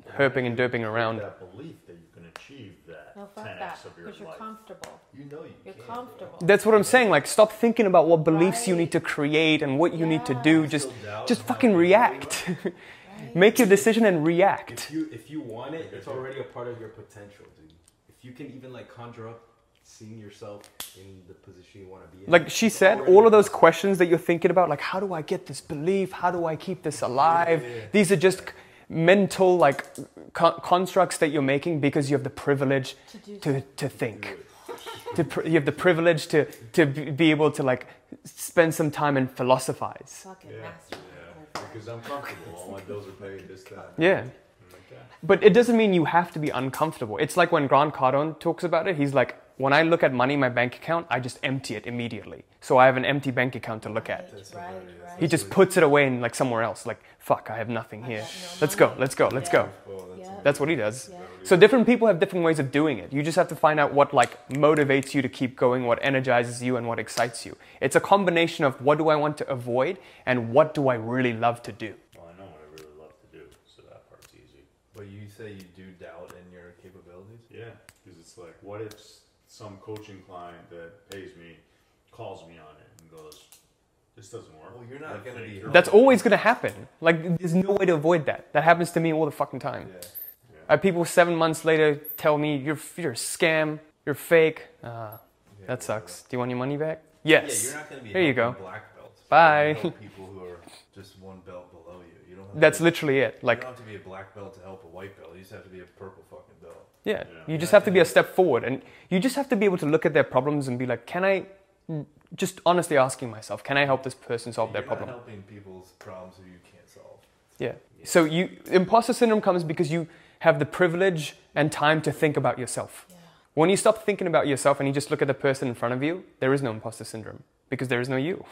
herping and derping around. That belief that you can achieve that No, fuck ten that. x of your Because you're life. comfortable. You know you You're can't, comfortable. That's what I'm saying. Like, stop thinking about what beliefs you Right. need to create and what you need to Yeah. do. Just, Still doubt just and fucking have- react. Right? Make your decision and react. If you if you want it, it's already a part of your potential, dude. If you can even like conjure up seeing yourself in the position you want to be in. Like she it's said, already all of those possible. questions that you're thinking about, like, how do I get this belief? How do I keep this alive? Yeah, yeah, yeah. These are just mental, like, con- constructs that you're making because you have the privilege To do to, to think. To pr- you have the privilege to, to b- be able to, like, spend some time and philosophize. Fucking Yeah. master. Yeah, because I'm comfortable. All my bills are paid. This that. Yeah. I'm like that. But it doesn't mean you have to be uncomfortable. It's like when Grant Cardone talks about it, he's like, when I look at money in my bank account, I just empty it immediately. So I have an empty bank account to look at. Right, right, right. He just puts it away in like somewhere else. Like, fuck, I have nothing I here. got no Let's go, money. let's go, let's Yeah. go. Oh, that's Yeah. That's what he does. Yeah. So different people have different ways of doing it. You just have to find out what like motivates you to keep going, what energizes you, and what excites you. It's a combination of what do I want to avoid and what do I really love to do. Well, I know what I really love to do, so that part's easy. But you say you do doubt in your capabilities? Yeah, because it's like, what if s- some coaching client that pays me calls me on it and goes, "This doesn't work." Well, you're not That gonna fake be- girl- That's always going to happen. Like, there's no way to avoid that. That happens to me all the fucking time. Yeah. I have people seven months later tell me, you're, you're a scam, you're fake. Uh, Yeah, that well, sucks. Do you want your money back? Yeah, Yes. you're not going to be There you helping go. black belts. Bye. You're gonna help people who are just one belt below you. You don't have That's to, literally it. you Like, don't have to be a black belt to help a white belt. You just have to be a purple fucking belt. yeah, Yeah. you just have to be a step forward. And you just have to be able to look at their problems and be like, can I, just honestly asking myself, can I help this person solve their You're problem? not helping people's problems who you can't solve. Yeah. So you, imposter syndrome comes because you have the privilege and time to think about yourself. Yeah. When you stop thinking about yourself and you just look at the person in front of you, there is no imposter syndrome because there is no you.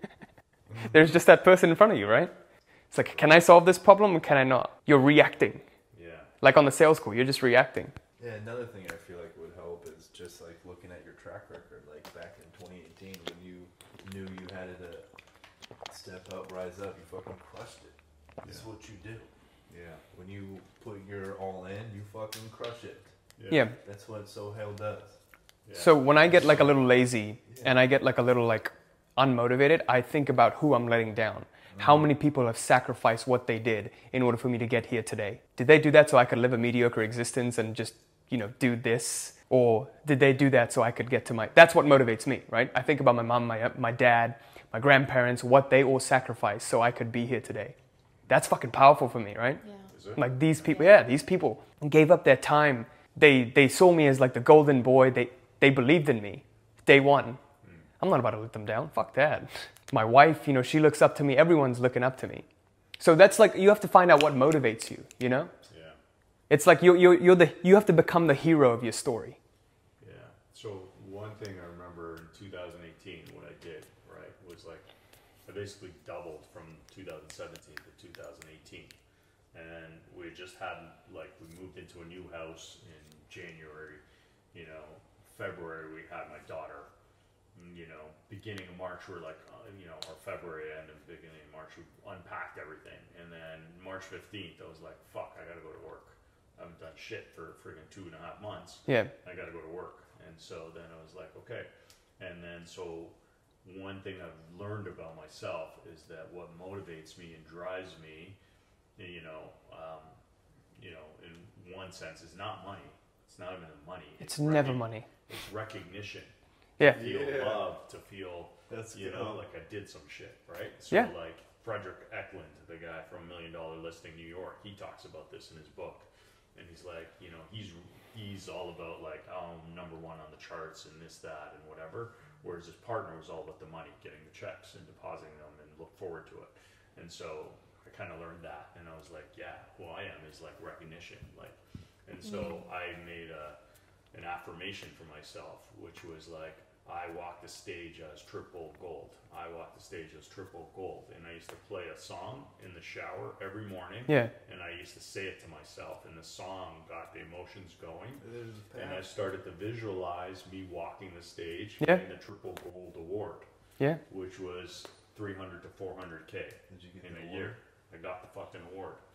There's just that person in front of you, right? It's like, can I solve this problem or can I not? You're reacting. Yeah. Like on the sales call, you're just reacting. Yeah, another thing I feel like would help is just like looking at your track record, like back in twenty eighteen when you knew you had to step up, rise up, you fucking crushed it. This is what you do. Yeah. When you put your all in, you fucking crush it. Yeah. That's what So Hell does. Yeah. So when I get like a little lazy and I get like a little like unmotivated, I think about who I'm letting down. How many people have sacrificed what they did in order for me to get here today? Did they do that so I could live a mediocre existence and just, you know, do this? Or did they do that so I could get to my... That's what motivates me, right? I think about my mom, my, my dad, my grandparents, what they all sacrificed so I could be here today. That's fucking powerful for me, right? Yeah. Is it? Like these people, yeah, these people gave up their time. They they saw me as like the golden boy. They they believed in me, day one. I'm not about to let them down. Fuck that. My wife, you know, she looks up to me. Everyone's looking up to me. So that's like you have to find out what motivates you. You know, Yeah. it's like you you you're the you have to become the hero of your story. Yeah. So one thing I remember in two thousand eighteen, what I did, right, was like I basically doubled from two thousand seventeen to two thousand eighteen. And we just had, like, we moved into a new house in January. You know, February we had my daughter. And, you know, beginning of March we're like, uh, you know, or February end and beginning of March we unpacked everything. And then March fifteenth I was like, fuck, I gotta go to work. I haven't done shit for freaking two and a half months. Yeah, I got to go to work. And so then I was like, okay. And then so one thing I've learned about myself is that what motivates me and drives me, you know, um, you know, in one sense is not money. It's not even the money. it's never recog- money. It's recognition. Yeah, To feel Yeah. love, to feel, That's you good. know, like I did some shit, right? So Yeah. like Frederick Eklund, the guy from Million Dollar Listing New York, he talks about this in his book. And he's like, you know, he's he's all about like, oh, I'm number one on the charts and this, that, and whatever. Whereas his partner was all about the money, getting the checks and depositing them and look forward to it. And so I kind of learned that, and I was like, yeah, who I am is like recognition, like. And so I made a an affirmation for myself, which was like, I walk the stage as triple gold. I walk the stage as triple gold. And I used to play a song in the shower every morning. yeah, And I used to say it to myself, and the song got the emotions going. There's a And I path. started to visualize me walking the stage, Yeah. getting the triple gold award, yeah. which was three hundred to four hundred K Did you get in the a award? year. I got the fucking award.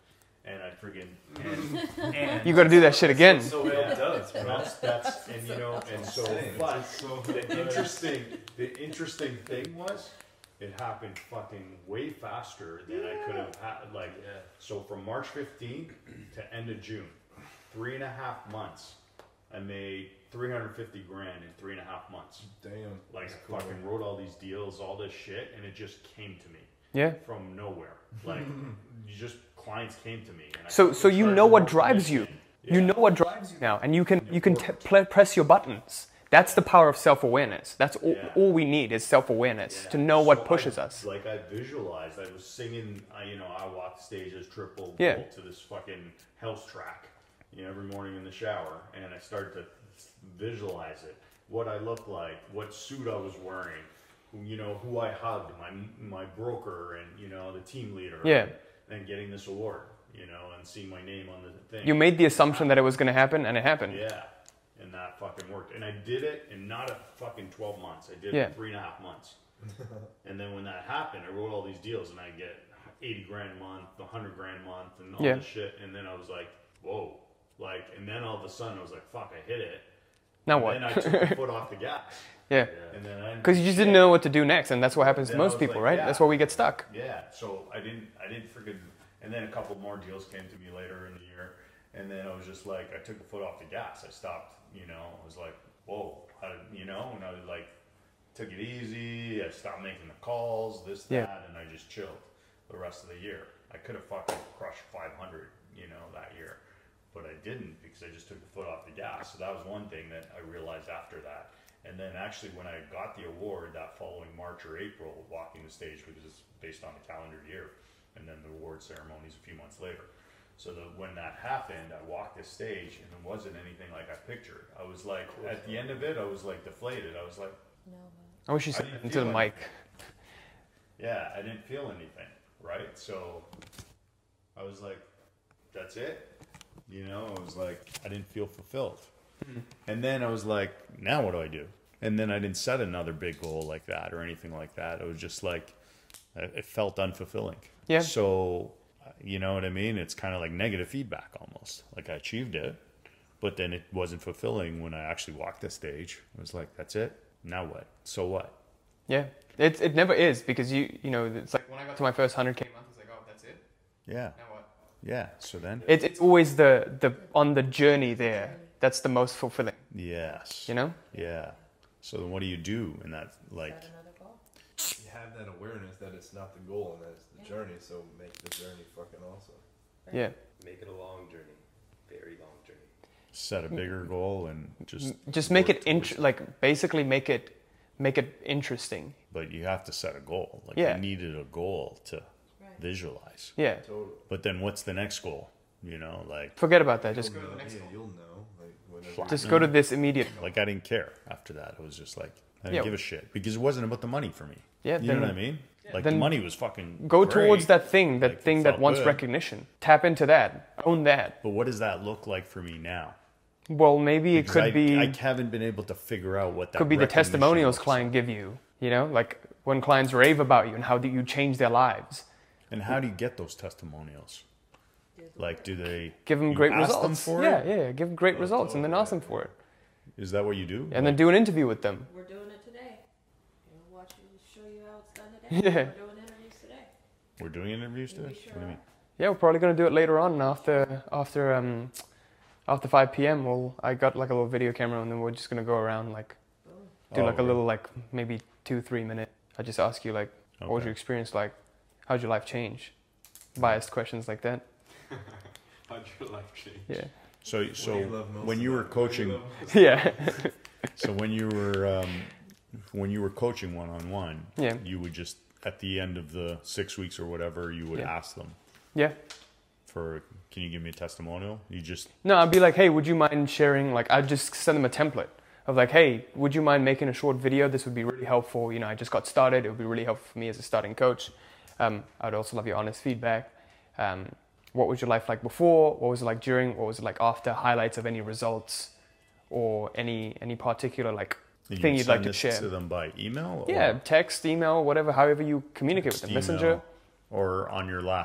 and I friggin' and, and You got to do that shit again. So it Yeah. does, bro. that's that's and you know and so Insane. but the interesting the interesting thing was it happened fucking way faster than I could have had. Like, Yeah. so from March fifteenth to end of June, three and a half months, I made three hundred fifty grand in three and a half months. Damn. Like, That's I cool. fucking wrote all these deals, all this shit, and it just came to me Yeah. from nowhere. Like, you just clients came to me. And I So fucking so you charged know what more drives you. commission. You Yeah. know what drives you now, and you can you can t- pl- press your buttons. That's the power of self-awareness. That's all, Yeah. all we need is self-awareness Yeah. to know what So pushes I, us. Like I visualized, I was singing. I, you know, I walked the stage as triple Yeah. Volt to this fucking house track, you know, every morning in the shower, and I started to visualize it, what I looked like, what suit I was wearing, who, you know, who I hugged, my my broker, and you know, the team leader. Yeah. And getting this award, you know, and seeing my name on the thing. You made the assumption that it was going to happen, and it happened. Yeah. And that fucking worked. And I did it in not a fucking twelve months. I did Yeah. it in three and a half months. And then when that happened, I wrote all these deals and I get eighty grand a month, one hundred grand a month, and all Yeah. this shit. And then I was like, whoa. Like, and then all of a sudden I was like, fuck, I hit it. Now And what? then I took the foot off the gas. Yeah. And then I. Because you just didn't know what to do next, and that's what happens to Then I most was people, like, right? yeah. That's where we get stuck. Yeah, so I didn't, I didn't freaking, and then a couple more deals came to me later in the year, and then I was just like, I took the foot off the gas. I stopped, you know, I was like, whoa, how did, you know, and I was like, took it easy. I stopped making the calls, this, Yeah. that, and I just chilled the rest of the year. I could have fucking crushed five hundred, you know, that year, but I didn't because I just took the foot off the gas. So that was one thing that I realized after that. And then actually when I got the award that following March or April, walking the stage, because it's based on a calendar year, and then the award ceremonies a few months later. So the, when that happened, I walked the stage and it wasn't anything like I pictured. I was like, at the end of it, I was like deflated. I was like, No, I wish you I said didn't it into the feel mic. yeah, I didn't feel anything, right? So I was like, that's it. You know, I was like, I didn't feel fulfilled. And then I was like, now what do I do? And then I didn't set another big goal like that or anything like that. It was just like, it felt unfulfilling. Yeah. So, you know what I mean? It's kind of like negative feedback almost. Like I achieved it, but then it wasn't fulfilling when I actually walked the stage. It was like, that's it. Now what? So what? Yeah. It, it never is, because you you know, it's like when I got to my first one hundred K month, I was like, oh, that's it? Yeah. Now what? Yeah. So then, It, it's always the, the, on the journey there, that's the most fulfilling, yes. you know? Yeah. So then what do you do in that, like, Is that another goal? You have that awareness that it's not the goal and that it's the journey, so make the journey fucking awesome. Yeah. Make it a long journey, very long journey. set a bigger goal and just Just make work it, towards int- like, basically make it, make it interesting. But you have to set a goal. Like Yeah. you needed a goal to Right. visualize. Yeah. Totally. But then what's the next goal? You know, like Forget about that. Just, You'll know, yeah, you'll know. Like, whenever Flat. just go to this immediate. like I didn't care after that. It was just like I didn't Yeah. give a shit because it wasn't about the money for me. Yeah, You then- know what I mean? Like then the money was fucking Go great, towards that thing, that Like, it thing that felt wants good. recognition. Tap into that. Own that. But what does that look like for me now? Well, maybe it Because could I, be I haven't been able to figure out what that could be the recognition testimonials looks client give you. You know, like when clients rave about you and how do you change their lives. like. And how do you get those testimonials? Like, do they Give them you great ask results. them for yeah, it? yeah, give them great results and then ask them for it. Is that what you do? And then do an interview with them. We're doing it today. We'll watch you, show you how it's done today. Yeah. We're doing interviews today. We're doing interviews today? We sure What do you mean? Yeah, we're probably gonna do it later on after after um after five p.m. We'll I got like a little video camera and then we're just gonna go around like do Oh, like a okay. little like maybe two three minute. I just ask you like what was Okay. your experience like? How'd your life change? Biased questions like that. How'd your life change? Yeah. So, What do so you love most when you were about it? What do you coaching, love most? Yeah. so when you were um, when you were coaching one on one, Yeah. you would just at the end of the six weeks or whatever, you would Yeah. ask them Yeah. for, can you give me a testimonial? You just No, I'd be like, hey, would you mind sharing? Like, I'd just send them a template of like, hey, would you mind making a short video? This would be really helpful. You know, I just got started. It would be really helpful for me as a starting coach. Um, I'd also love your honest feedback. Um, what was your life like before? What was it like during? What was it like after? Highlights of any results or any any particular like and thing you'd you'd like send to this share. to them by email. Or Yeah, text, email, whatever, however you communicate with them. email, Messenger. or on your last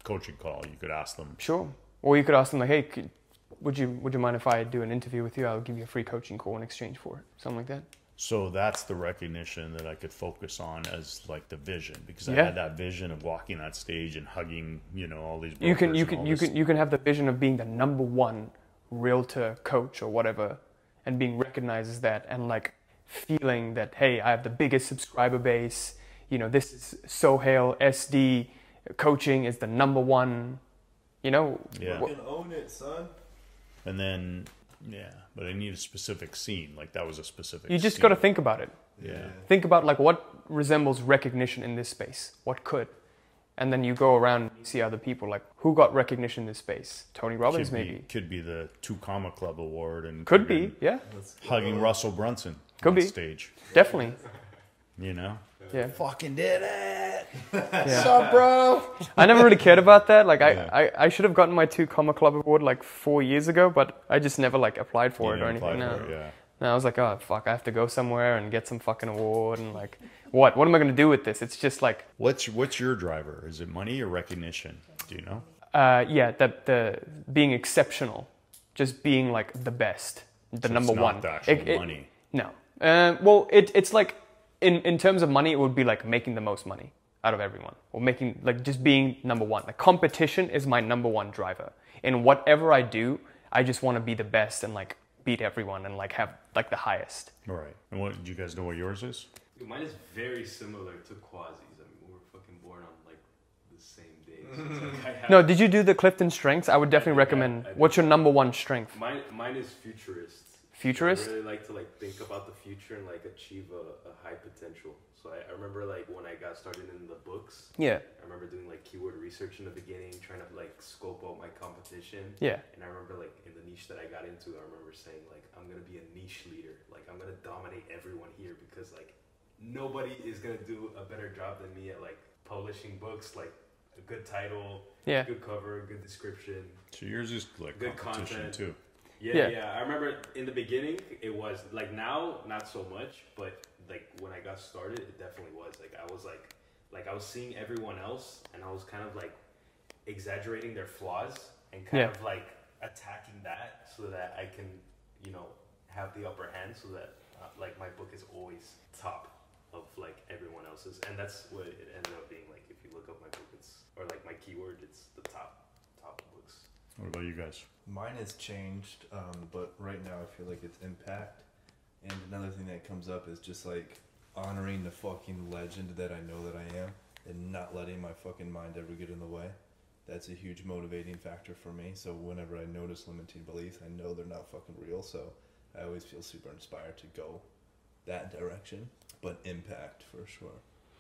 coaching call, you could ask them. Sure. Or you could ask them like, hey, could, would you would you mind if I do an interview with you? I'll give you a free coaching call in exchange for it. Something like that. So that's the recognition that I could focus on as like the vision, because I Yeah. had that vision of walking that stage and hugging, you know, all these. You can brokers you and can all you this- can you can have the vision of being the number one realtor coach or whatever, and being recognized as that, and like feeling that, hey, I have the biggest subscriber base. You know, this is Sohail S D coaching is the number one. You know, Yeah. wh- Fucking own it, son. And then, yeah, but I need a specific scene. Like that was a specific. you just scene. got to think about it. Yeah. Think about like what resembles recognition in this space. What could? And then you go around and you see other people like who got recognition in this space. Tony Robbins Could be, maybe. could be the Two Comma Club award, and Could be, yeah. Let's go. hugging Russell Brunson Could on be. stage. Definitely. You know, Yeah. fucking did it. Yeah. What's up, bro? I never really cared about that. Like Yeah. I, I, I should have gotten my two comma club award like four years ago, but I just never like applied for You it or didn't anything. apply No. for it, yeah. No, I was like, oh fuck, I have to go somewhere and get some fucking award and like what? What am I gonna do with this? It's just like What's what's your driver? Is it money or recognition? Do you know? uh yeah, the the being exceptional. Just being like the best. The So number it's not one. the actual It- it- money. No. Uh, well it it's like in, in terms of money it would be like making the most money out of everyone. Or making like just being number one. Like competition is my number one driver. In whatever I do, I just wanna be the best and like beat everyone and like have like the highest. All right. And what do you guys know what yours is? Dude, mine is very similar to Quasi's. I mean, we were fucking born on like the same day. So it's like I have, No, did you do the Clifton strengths? I would definitely I did, recommend. yeah, I did. What's your number one strength? Mine, mine is futurist. Futurist? I really like to like think about the future and like achieve a, a high potential. So I, I remember like when I got started in the books, Yeah, I remember doing like keyword research in the beginning, trying to like scope out my competition. yeah, And I remember like in the niche that I got into, I remember saying like I'm gonna be a niche leader. Like I'm gonna dominate everyone here because like nobody is gonna do a better job than me at like publishing books, like a good title, yeah. good cover, good description. So yours is like Good competition content. too. Yeah, Yeah. yeah, I remember in the beginning it was like now not so much, but like when I got started, it definitely was. Like I was like, like I was seeing everyone else, and I was kind of like exaggerating their flaws and kind Yeah. of like attacking that so that I can, you know, have the upper hand, so that uh, like my book is always top of like everyone else's, and that's what it ended up being. Like if you look up my book, it's or like my keyword, it's the top top books. What about you guys? Mine has changed, um, but right now I feel like it's impact. And another thing that comes up is just like honoring the fucking legend that I know that I am and not letting my fucking mind ever get in the way. That's a huge motivating factor for me. So whenever I notice limiting beliefs, I know they're not fucking real. So I always feel super inspired to go that direction, but impact for sure.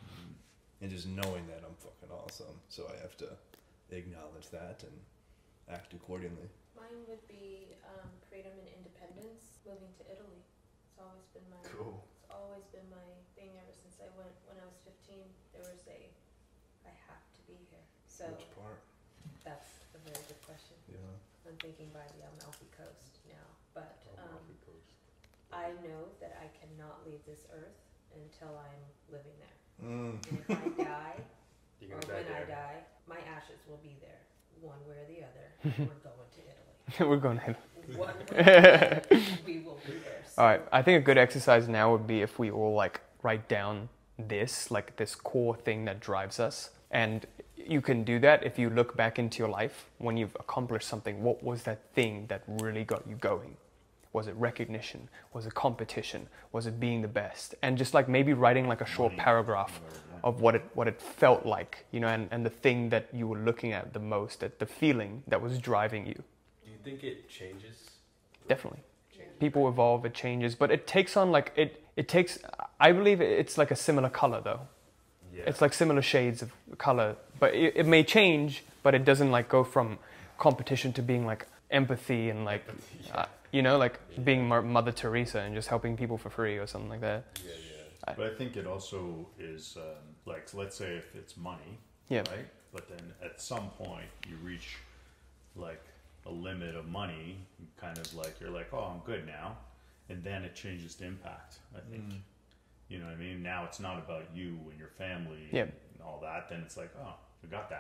And just knowing that I'm fucking awesome. So I have to acknowledge that and act accordingly. Mine would be um, freedom and independence. Moving to Italy. It's always been my. Cool. It's always been my thing ever since I went. When I was fifteen, there was a. I have to be here. So Which part? that's a very good question. Yeah. I'm thinking by the Amalfi Coast now, but um, Amalfi Coast. I know that I cannot leave this earth until I'm living there. Mm. And if I die, You're or gonna die when I there. die, my ashes will be there, one way or the other. We're going to Italy. We're going ahead. One way or the other, we will be there. All right. I think a good exercise now would be if we all like write down this, like this core thing that drives us. And you can do that if you look back into your life when you've accomplished something. What was that thing that really got you going? Was it recognition? Was it competition? Was it being the best? And just like maybe writing like a short Money. paragraph of what it what it felt like, you know, and, and the thing that you were looking at the most, that the feeling that was driving you. Do you think it changes? Definitely. People evolve, it changes, but it takes on like it it takes I believe it's like a similar color though. Yeah. It's like similar shades of color, but it, it may change, but it doesn't like go from competition to being like empathy and like uh, you know, like being Mar- Mother Teresa and just helping people for free or something like that. yeah, yeah. But I think it also is um, like, let's say if it's money, Yeah. right? But then at some point you reach like a limit of money, you kind of like you're like, oh, I'm good now, and then it changes to impact. I think, Mm. you know what I mean. Now it's not about you and your family Yeah. and all that. Then it's like, oh, we got that.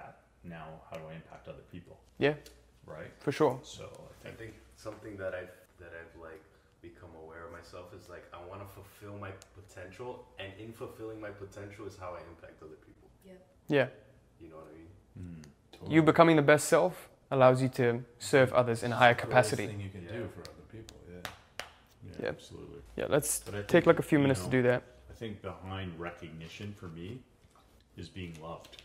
now how do I impact other people, Yeah, right? for sure. So I I think, think something that I've that I've like become aware of myself is like I want to fulfill my potential, and in fulfilling my potential is how I impact other people. Yeah. You know what I mean? mm, Totally. You becoming the best self allows you to serve others in a higher It's the greatest capacity. thing you can Yeah. do for other people. Yeah. yeah, Yeah. absolutely. Yeah, let's But I take think, like a few you minutes know, to do that. I think behind recognition for me is being loved,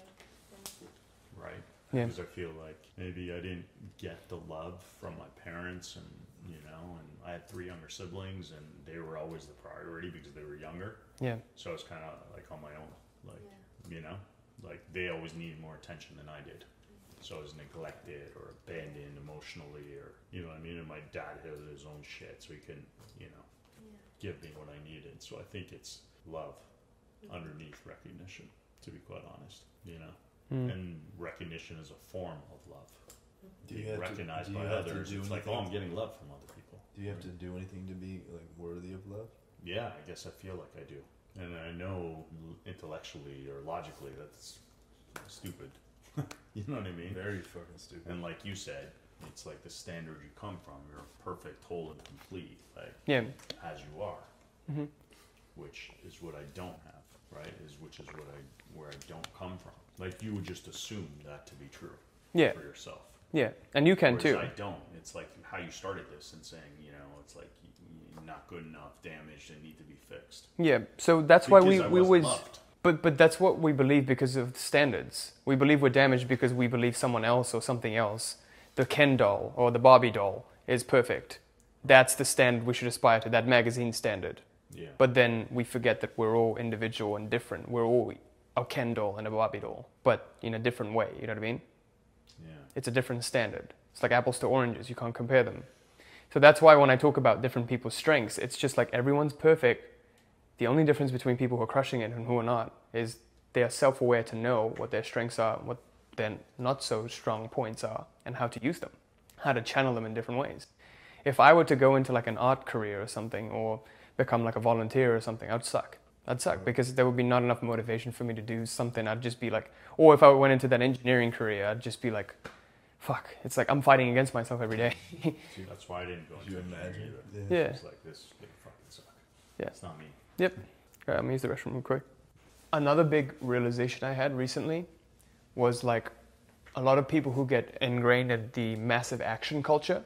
right? Yeah. Because I feel like maybe I didn't get the love from my parents, and you know, and I had three younger siblings, and they were always the priority because they were younger. Yeah. So I was kind of like on my own, like you know, like they always needed more attention than I did. So I was neglected or abandoned emotionally, or you know what I mean. And my dad had his own shit, so he couldn't, you know, give me what I needed. So I think it's love underneath recognition, to be quite honest, you know. Mm. And recognition is a form of love. Do you Being have to- recognized do you by have to others, do it's like, oh, anything? I'm getting love from other people. Do you have to do anything to be like worthy of love? Yeah, I guess I feel like I do. And I know intellectually or logically that's stupid. You know what I mean? Very fucking stupid. And like you said, it's like the standard you come from. You're perfect, whole, and complete, like Yeah. as you are, hmm which is what I don't have, right? Is which is what I where I don't come from. Like you would just assume that to be true Yeah. for yourself. Yeah. And you can Whereas too. I don't. It's like how you started this and saying, you know, it's like y- y- not good enough, damaged, and need to be fixed. Yeah. So that's why we, Because I we wasn't always. loved. But but that's what we believe because of the standards. We believe we're damaged because we believe someone else or something else, the Ken doll or the Barbie doll, is perfect. That's the standard we should aspire to, that magazine standard. Yeah. But then we forget that we're all individual and different. We're all a Ken doll and a Barbie doll, but in a different way. You know what I mean? Yeah. It's a different standard. It's like apples to oranges. You can't compare them. So that's why when I talk about different people's strengths, it's just like everyone's perfect. The only difference between people who are crushing it and who are not is they are self-aware to know what their strengths are, what their not so strong points are, and how to use them, how to channel them in different ways. If I were to go into like an art career or something, or become like a volunteer or something, I'd suck. I'd suck because there would be not enough motivation for me to do something. I'd just be like, or if I went into that engineering career, I'd just be like, fuck, it's like I'm fighting against myself every day. See, that's why I didn't go Could you into engineering imagine? either. Yeah. It's like this would fucking suck. Yeah. It's not me. Yep. Okay, I'm gonna use the restroom real quick. Another big realization I had recently was like a lot of people who get ingrained in the massive action culture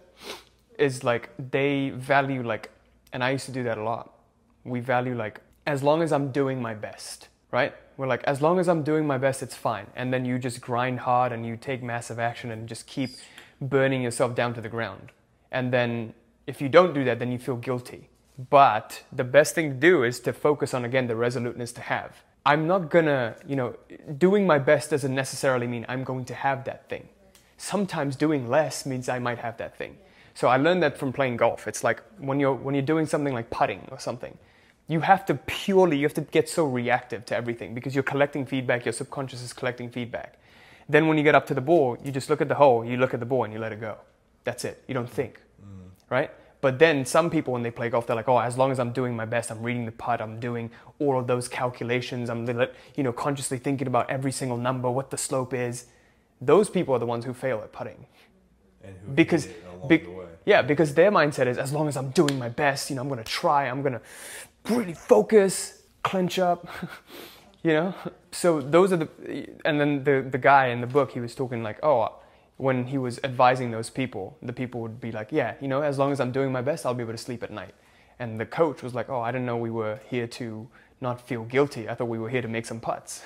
is like they value like, and I used to do that a lot. We value like, as long as I'm doing my best, right? We're like, as long as I'm doing my best, it's fine. And then you just grind hard and you take massive action and just keep burning yourself down to the ground. And then if you don't do that, then you feel guilty. But the best thing to do is to focus on, again, the resoluteness to have. I'm not gonna, you know, doing my best doesn't necessarily mean I'm going to have that thing. Sometimes doing less means I might have that thing. So I learned that from playing golf. It's like when you're, when you're doing something like putting or something, you have to purely, you have to get so reactive to everything because you're collecting feedback, your subconscious is collecting feedback. Then when you get up to the ball, you just look at the hole, you look at the ball and you let it go. That's it. You don't think, mm. right? But then some people, when they play golf, they're like, oh, as long as I'm doing my best, I'm reading the putt, I'm doing all of those calculations, I'm, you know, consciously thinking about every single number, what the slope is. Those people are the ones who fail at putting. And who Because, hate it along be, the way. yeah, because their mindset is, as long as I'm doing my best, you know, I'm going to try, I'm going to really focus, clench up, you know? So those are the, and then the, the guy in the book, he was talking like, oh, when he was advising those people, the people would be like, yeah, you know, as long as I'm doing my best, I'll be able to sleep at night. And the coach was like, oh, I didn't know we were here to not feel guilty. I thought we were here to make some putts,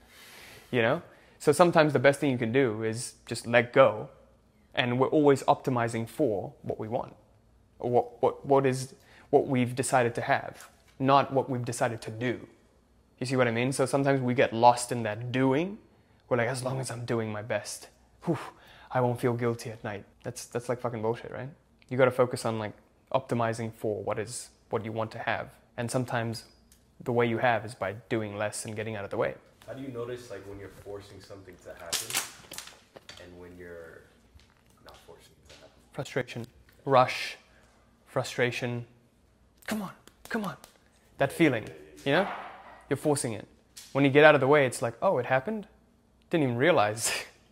you know? So sometimes the best thing you can do is just let go. And we're always optimizing for what we want, or what, what, what is what we've decided to have, not what we've decided to do. You see what I mean? So sometimes we get lost in that doing. We're like, as long as I'm doing my best, whew, I won't feel guilty at night. That's that's like fucking bullshit, right? You got to focus on like optimizing for what is what you want to have, and sometimes the way you have is by doing less and getting out of the way. How do you notice like when you're forcing something to happen, and when you're not forcing it to happen? Frustration, rush, frustration. Come on, come on. That feeling, you know? You're forcing it. When you get out of the way, it's like, oh, it happened? Didn't even realize.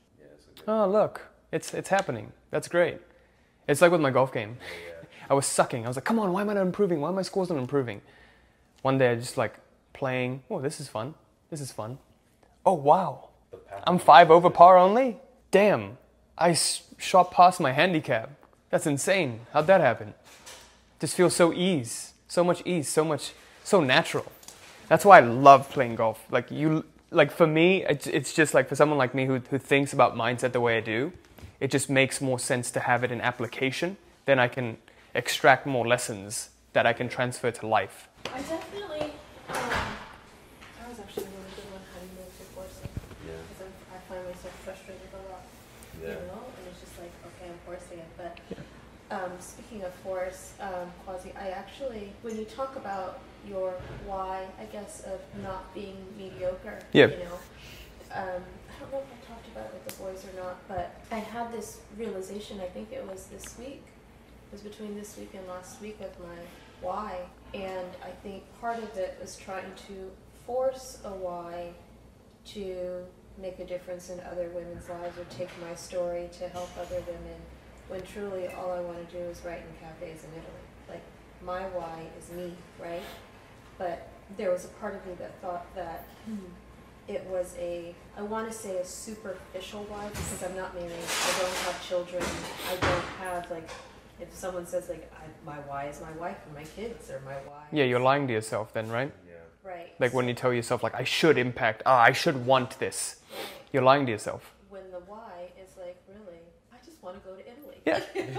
oh look, it's it's happening. That's great. It's like with my golf game. Yeah. I was sucking. I was like, come on, why am I not improving? Why are my scores not improving? One day I just like playing. Oh, this is fun. This is fun. Oh wow, The path I'm five over par only. Damn, I s- shot past my handicap. That's insane. How'd that happen? Just feels so ease, so much ease, so much, so natural. That's why I love playing golf. Like you, like for me, it's, it's just like for someone like me who who thinks about mindset the way I do, it just makes more sense to have it in application. Then I can extract more lessons that I can transfer to life. I definitely. Um, that was actually a really good one. How do you move to forcing? Yeah. Because I find myself frustrated a lot. Yeah. You know, and it's just like, okay, I'm forcing it. But um, speaking of force, um, Quasi, I actually, when you talk about your why, I guess, of not being mediocre, Yeah. you know, um, I don't know if I talked about it with the boys or not, but I had this realization, I think it was this week, it was between this week and last week of my why, and I think part of it was trying to force a why to make a difference in other women's lives or take my story to help other women, when truly all I want to do is write in cafes in Italy. Like, my why is me, right? But there was a part of me that thought that it was a, I want to say a superficial why, because I'm not married, I don't have children, I don't have, like, if someone says, like, I, my why is my wife and my kids, or my why. Yeah, you're lying to yourself then, right? Yeah. Right. Like when you tell yourself, like, I should impact, ah, I should want this. Right. You're lying to yourself. When the why is like, really, I just want to go to Italy. Yeah.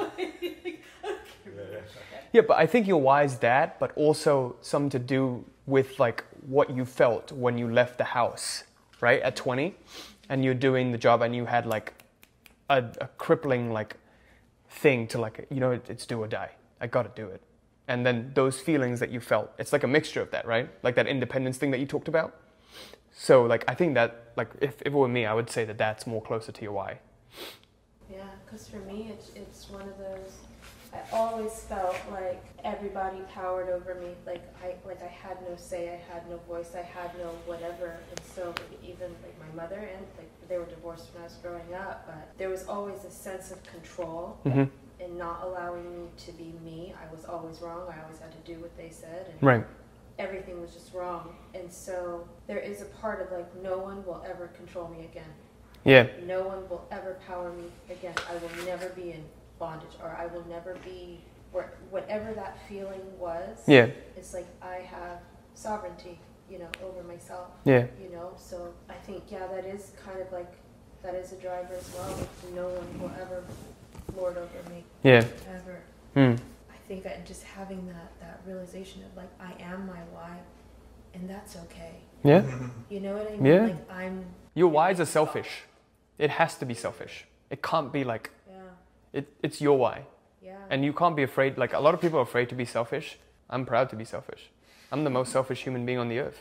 Yeah. Yeah, but I think your why is that, but also something to do with like what you felt when you left the house, right? At twenty, and you're doing the job and you had like a, a crippling like thing to like, you know, it, it's do or die. I gotta do it. And then those feelings that you felt, it's like a mixture of that, right? Like that independence thing that you talked about. So like, I think that like, if, if it were me, I would say that that's more closer to your why. Yeah, because for me, it's, it's one of those, I always felt like everybody powered over me. Like I, like I had no say, I had no voice, I had no whatever. And so like, even like my mother and like they were divorced when I was growing up, but there was always a sense of control Mm-hmm. and not allowing me to be me. I was always wrong. I always had to do what they said. And Right. everything was just wrong. And so there is a part of like, no one will ever control me again. Yeah. No one will ever power me again. I will never be in bondage, or I will never be where whatever that feeling was. Yeah. It's like I have sovereignty, you know, over myself. Yeah. You know, so I think yeah, that is kind of like that is a driver as well. Like, no one will ever lord over me. Yeah. Ever. Mm. I think I, just having that that realization of like I am my why, and that's okay. Yeah. You know what I mean? Yeah. Like I'm. Your whys are selfish. It has to be selfish. It can't be like, Yeah. it, it's your why. Yeah. And you can't be afraid, like a lot of people are afraid to be selfish. I'm proud to be selfish. I'm the most selfish human being on the earth.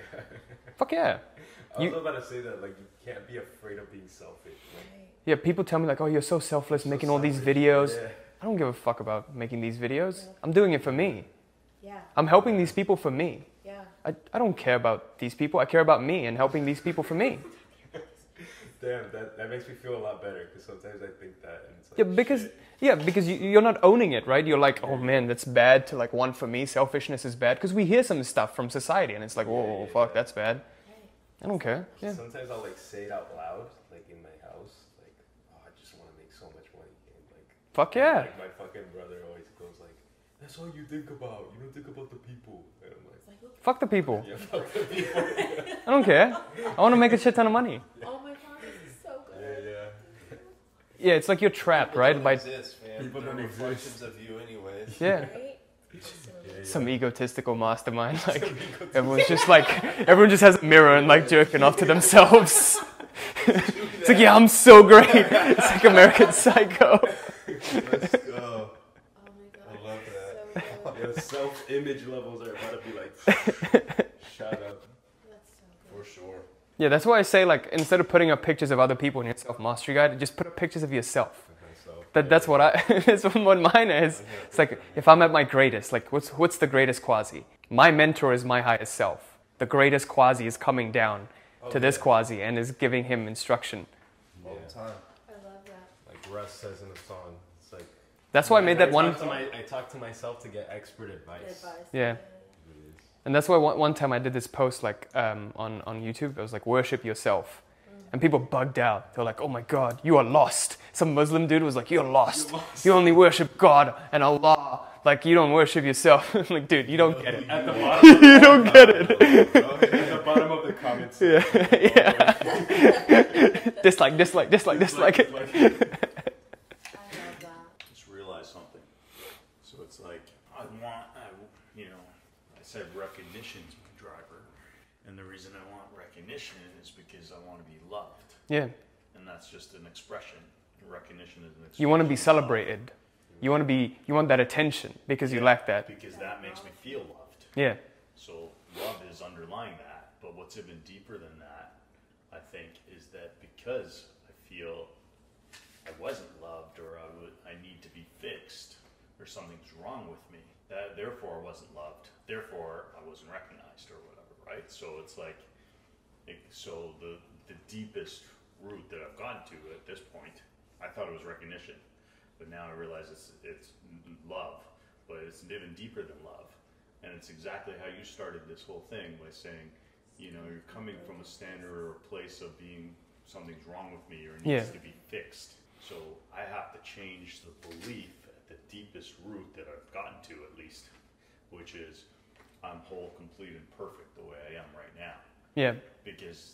Fuck yeah. I was You- about to say that, like, you can't be afraid of being selfish. Like, Right. Yeah, people tell me like, oh, you're so selfless so making all these selfish. videos. Yeah. I don't give a fuck about making these videos. I'm doing it for me. Yeah. I'm helping these people for me. Yeah. I, I don't care about these people. I care about me and helping these people for me. Damn, that, that makes me feel a lot better, because sometimes I think that, and it's like, Yeah, because shit. yeah, because you, you're not owning it, right? You're like, oh man, that's bad to like want for me. Selfishness is bad because we hear some stuff from society, and it's like, whoa, Yeah, yeah, fuck, yeah. that's bad. I don't care. Yeah, Sometimes I'll like say it out loud, like in my house, like, oh, I just want to make so much money, and like, fuck yeah. like my fucking brother always goes like, that's all you think about. You don't think about the people. And I'm like, It's like, look, Fuck the people. yeah, fuck the people. I don't care. I want to make a shit ton of money. oh my god, this is so Yeah, good. yeah. Yeah, it's like you're trapped, People right? don't By exist, man. People They're don't reflections of you, anyways. yeah, Right? Yeah, some egotistical mastermind. Like everyone's just like everyone just has a mirror and like jerking off to themselves. It's like, yeah, I'm so great. It's like American Psycho. Let's go. Oh my god. I love that. So good. Your self-image levels are about to be like, shut up. That's so good. For sure. Yeah, that's why I say like instead of putting up pictures of other people in your self mastery guide, just put up pictures of yourself. Myself. That that's what I that's what mine is. It's like if I'm at my greatest, like what's what's the greatest quasi? My mentor is my highest self. The greatest quasi is coming down Oh, to this yeah. quasi and is giving him instruction. All the time. I Russ says in the song. It's like That's why I made that I one. Talk to my, I talk to myself to get expert advice. Advice. Yeah. And that's why one, one time I did this post like um, on, on YouTube. It was like, worship yourself. And people bugged out. They're like, oh my God, you are lost. Some Muslim dude was like, you're lost. You're lost. You only worship God and Allah. Like, you don't worship yourself. Like, dude, you don't get it. At the bottom of You don't get it. At the bottom of the comments. Yeah. Yeah. Dislike, dislike, dislike, dislike. I love that. Just realize something. So it's like I want, I, you know, I said recognition's my driver, and the reason I want recognition is because I want to be loved, Yeah. and that's just an expression. Recognition is an expression. You want to be of love. celebrated. You want to be, you want that attention because you Yeah, lack that. because that makes me feel loved. Yeah. So love is underlying that, but what's even deeper than that, I think, is that because I feel I wasn't loved or I would I need to be fixed or something's wrong with me, that therefore I wasn't loved, therefore I wasn't recognized or whatever, right? So it's like, it, so the the deepest root that I've gotten to at this point, I thought it was recognition, but now I realize it's it's love, but it's even deeper than love. And it's exactly how you started this whole thing by saying, you know, you're coming from a standard or a place of being something's wrong with me or it needs Yeah. to be fixed. So I have to change the belief at the deepest root that I've gotten to, at least, which is I'm whole, complete, and perfect the way I am right now. Yeah. Because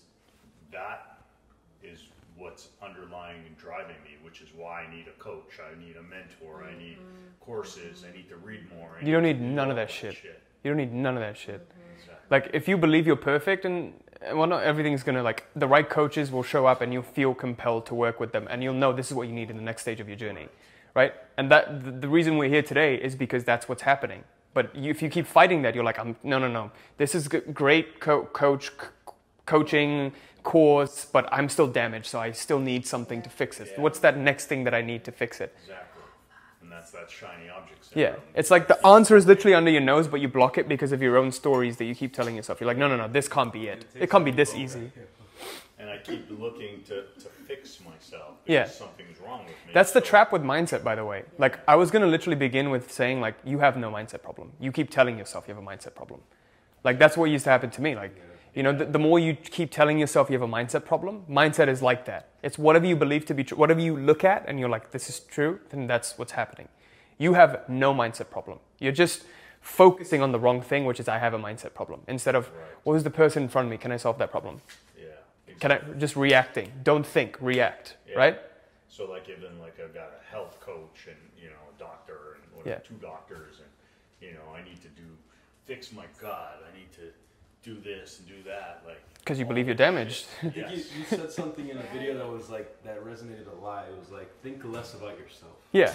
that is what's underlying and driving me, which is why I need a coach, I need a mentor, I need courses, I need to read more. I You don't need to do none all of that shit. You don't need none of that shit. Exactly. Like, if you believe you're perfect and, and well, not everything's gonna, like, the right coaches will show up and you'll feel compelled to work with them and you'll know this is what you need in the next stage of your journey, right? And that the, the reason we're here today is because that's what's happening. But you, if you keep fighting that, you're like, I'm, no, no, no. This is g- great co- coach, c- coaching course, but I'm still damaged, so I still need something to fix it. Yeah. What's that next thing that I need to fix it? Exactly. And that's that shiny object Yeah, syndrome. it's like the answer is literally under your nose, but you block it because of your own stories that you keep telling yourself. You're like, no, no, no, this can't be it. It can't be this easy. And I keep looking to, to fix myself because Yeah. something's wrong with me. That's the So- trap with mindset, by the way. Like, I was going to literally begin with saying, like, you have no mindset problem. You keep telling yourself you have a mindset problem. Like, that's what used to happen to me. Like, you know, the, the more you keep telling yourself you have a mindset problem, mindset is like that. It's whatever you believe to be true. Whatever you look at and you're like, this is true, then that's what's happening. You have no mindset problem. You're just focusing on the wrong thing, which is I have a mindset problem. Instead of, Right. what is the person in front of me? Can I solve that problem? Yeah. Can I exactly. just reacting? Don't think, react, Yeah. right? So like even like I've got a health coach and, you know, a doctor and whatever, Yeah. two doctors and, you know, I need to do, fix my gut. I need to do this and do that. Like, Because you all believe you're this damaged. shit. I think you, Yes. you said something in a video that was like that resonated a lot. It was like think less about yourself, Yeah,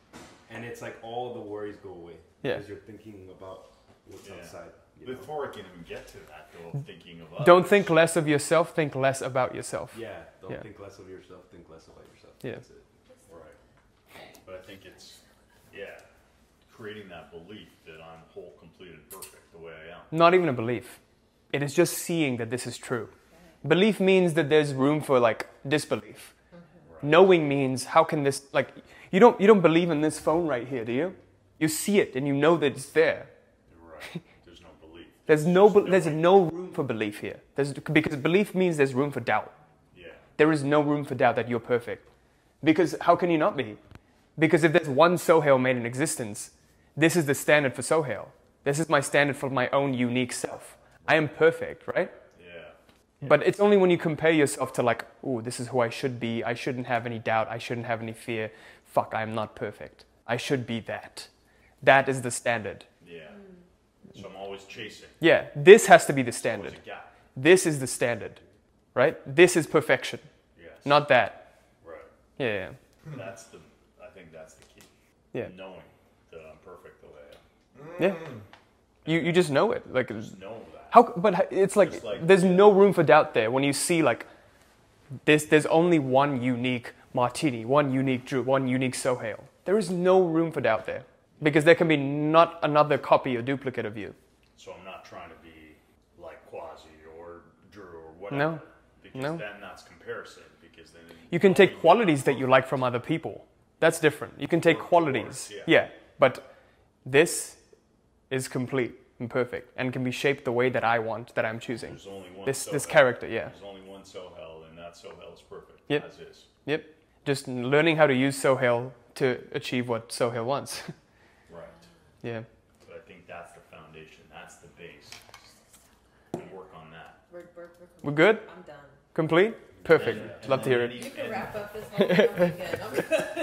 and it's like all the worries go away Yeah. because you're thinking about what's Yeah. outside. You know? Before I can even get to that though, of thinking of others. don't think less of yourself, think less about yourself. Yeah, don't Yeah. think less of yourself. Think less about yourself. Yeah. That's it. Right. But I think it's, yeah, creating that belief that I'm whole, complete, and perfect the way I am. Not even a belief. It is just seeing that this is true. Belief means that there's room for like disbelief. Right. Knowing means how can this, like, you don't you don't believe in this phone right here, do you? You see it and you know that it's there. Right. There's no belief. There's no Just be- there's knowing. no room for belief here. There's, because belief means there's room for doubt. Yeah. There is no room for doubt that you're perfect. Because how can you not be? Because if there's one Sohail made in existence, this is the standard for Sohail. This is my standard for my own unique self. I am perfect, right? Yeah. But it's only when you compare yourself to like, oh, this is who I should be. I shouldn't have any doubt. I shouldn't have any fear. Fuck, I am not perfect. I should be that. That is the standard. Yeah. So I'm always chasing. Yeah, this has to be the Always standard. a gap. This is the standard, right? This is perfection, Yes. not that. Right. Yeah, yeah, That's the. I think that's the key. yeah. Knowing that I'm perfect the way I am. Yeah. You you just know it. Like Just know that. how? But h- it's like, Just like- there's no room for doubt there when you see like this. There's only one unique Martini, one unique Drew, one unique Sohail. There is no room for doubt there because there can be not another copy or duplicate of you. So I'm not trying to be like Quasi or Drew or whatever. No. Because No. then that's comparison. because then You can take qualities that you like from other people. That's different. You can take qualities. yeah. Yeah. But this is complete and perfect and can be shaped the way that I want, that I'm choosing. There's only one This Sohel. this character, yeah. There's only one Sohel, and that Sohel is perfect Yep. as is. Yep. Just learning how to use Sohail to achieve what Sohail wants. Right. Yeah. But I think that's the foundation. That's the base. And work on that. We're, we're, we're We're good? I'm done. Complete? Perfect. And- Love to hear it. You can wrap up this whole thing. I'm good. I'm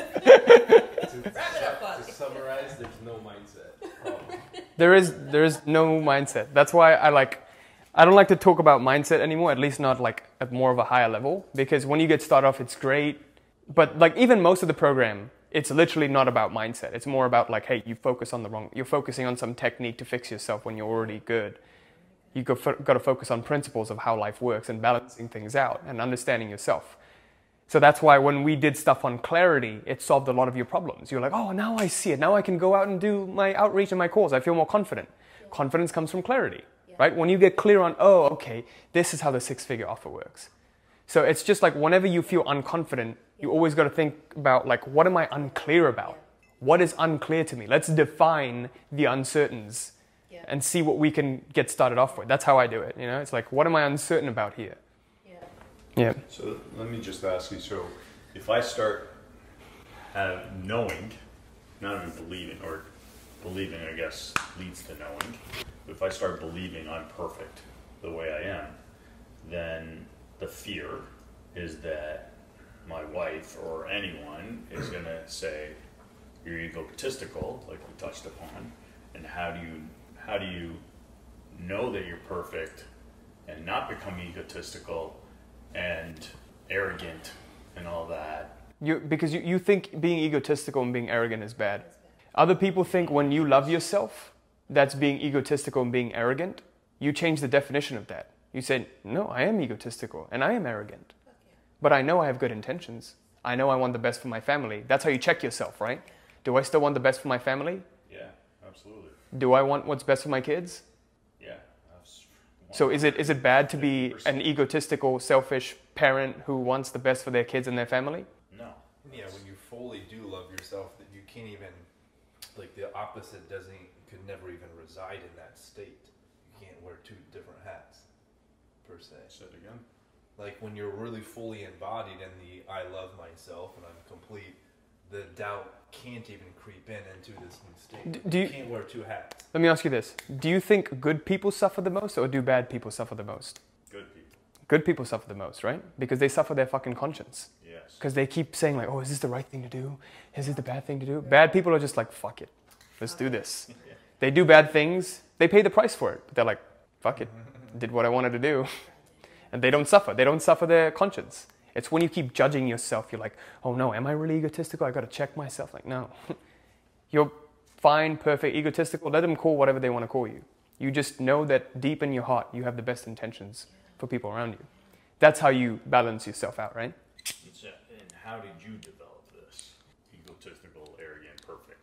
good. Wrap it up, bud. To summarize, there's no mindset problem. There is there is no mindset. That's why I like I don't like to talk about mindset anymore, at least not like at more of a higher level, because when you get started off it's great, but like even most of the program, it's literally not about mindset. It's more about like, hey, you focus on the wrong, you're focusing on some technique to fix yourself when you're already good. You got got to focus on principles of how life works and balancing things out and understanding yourself. So that's why when we did stuff on clarity, it solved a lot of your problems. You're like, oh, now I see it. Now I can go out and do my outreach and my calls. I feel more confident. Yeah. Confidence comes from clarity, yeah. Right? When you get clear on, oh, okay, this is how the six-figure offer works. So it's just like whenever you feel unconfident, yeah. You always got to think about like, what am I unclear about? Yeah. What is unclear to me? Let's define the uncertains. Yeah. And see what we can get started off with. That's how I do it. You know, it's like, what am I uncertain about here? Yeah. Yeah. So let me just ask you. So, if I start uh, knowing, not even believing, or believing, I guess, leads to knowing. If I start believing I'm perfect the way I am, then the fear is that my wife or anyone is going to say you're egotistical, like we touched upon, and how do you How do you know that you're perfect and not become egotistical and arrogant and all that? You, because you, you think being egotistical and being arrogant is bad. Other people think when you love yourself, that's being egotistical and being arrogant. You change the definition of that. You say, no, I am egotistical and I am arrogant. But I know I have good intentions. I know I want the best for my family. That's how you check yourself, right? Do I still want the best for my family? Yeah, absolutely. Do I want what's best for my kids? Yeah. So is it is it bad to be an egotistical, selfish parent who wants the best for their kids and their family? No. Yeah, when you fully do love yourself, that you can't even, like the opposite doesn't, could never even reside in that state. You can't wear two different hats, per se. Say it again. Like when you're really fully embodied in the I love myself and I'm complete, the doubt can't even creep in into this new state. Do you, you can't wear two hats. Let me ask you this. Do you think good people suffer the most or do bad people suffer the most? Good people. Good people suffer the most, right? Because they suffer their fucking conscience. Yes. Because they keep saying like, oh, is this the right thing to do? Is this the bad thing to do? Bad people are just like, fuck it. Let's do this. Yeah. They do bad things. They pay the price for it. But they're like, fuck it. Did what I wanted to do. And they don't suffer. They don't suffer their conscience. It's when you keep judging yourself, you're like, oh no, am I really egotistical? I got to check myself. Like, no. You're fine, perfect, egotistical. Let them call whatever they want to call you. You just know that deep in your heart, you have the best intentions for people around you. That's how you balance yourself out, right? And how did you develop this? Egotistical, arrogant, perfect.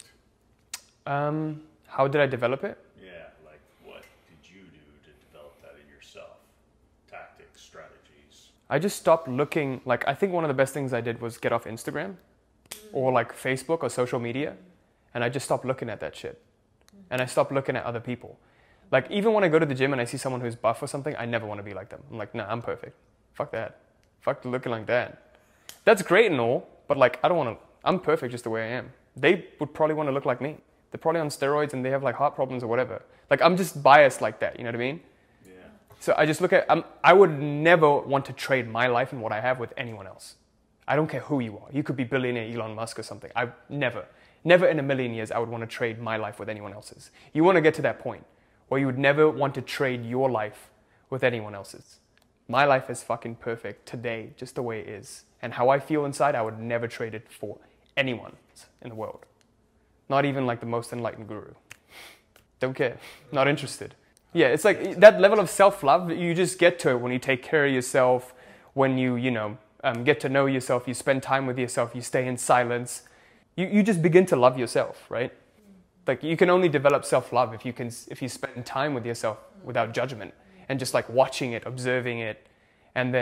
Um, how did I develop it? Yeah, like what did you do to develop that in yourself? Tactics, strategies. I just stopped looking, like I think one of the best things I did was get off Instagram or like Facebook or social media, and I just stopped looking at that shit. And I stopped looking at other people. Like even when I go to the gym and I see someone who's buff or something, I never want to be like them. I'm like, nah, I'm perfect. Fuck that. Fuck looking like that. That's great and all, but like I don't want to, I'm perfect just the way I am. They would probably want to look like me. They're probably on steroids and they have like heart problems or whatever. Like I'm just biased like that, you know what I mean? So I just look at, um, I would never want to trade my life and what I have with anyone else. I don't care who you are. You could be billionaire Elon Musk or something. I never, never in a million years I would want to trade my life with anyone else's. You want to get to that point where you would never want to trade your life with anyone else's. My life is fucking perfect today, just the way it is. And how I feel inside, I would never trade it for anyone in the world. Not even like the most enlightened guru. Don't care. Not interested. Yeah, it's like that level of self-love, you just get to it when you take care of yourself, when you, you know, um, get to know yourself, you spend time with yourself, you stay in silence. You, you just begin to love yourself, right? Like you can only develop self-love if you can, if you spend time with yourself without judgment and just like watching it, observing it, and then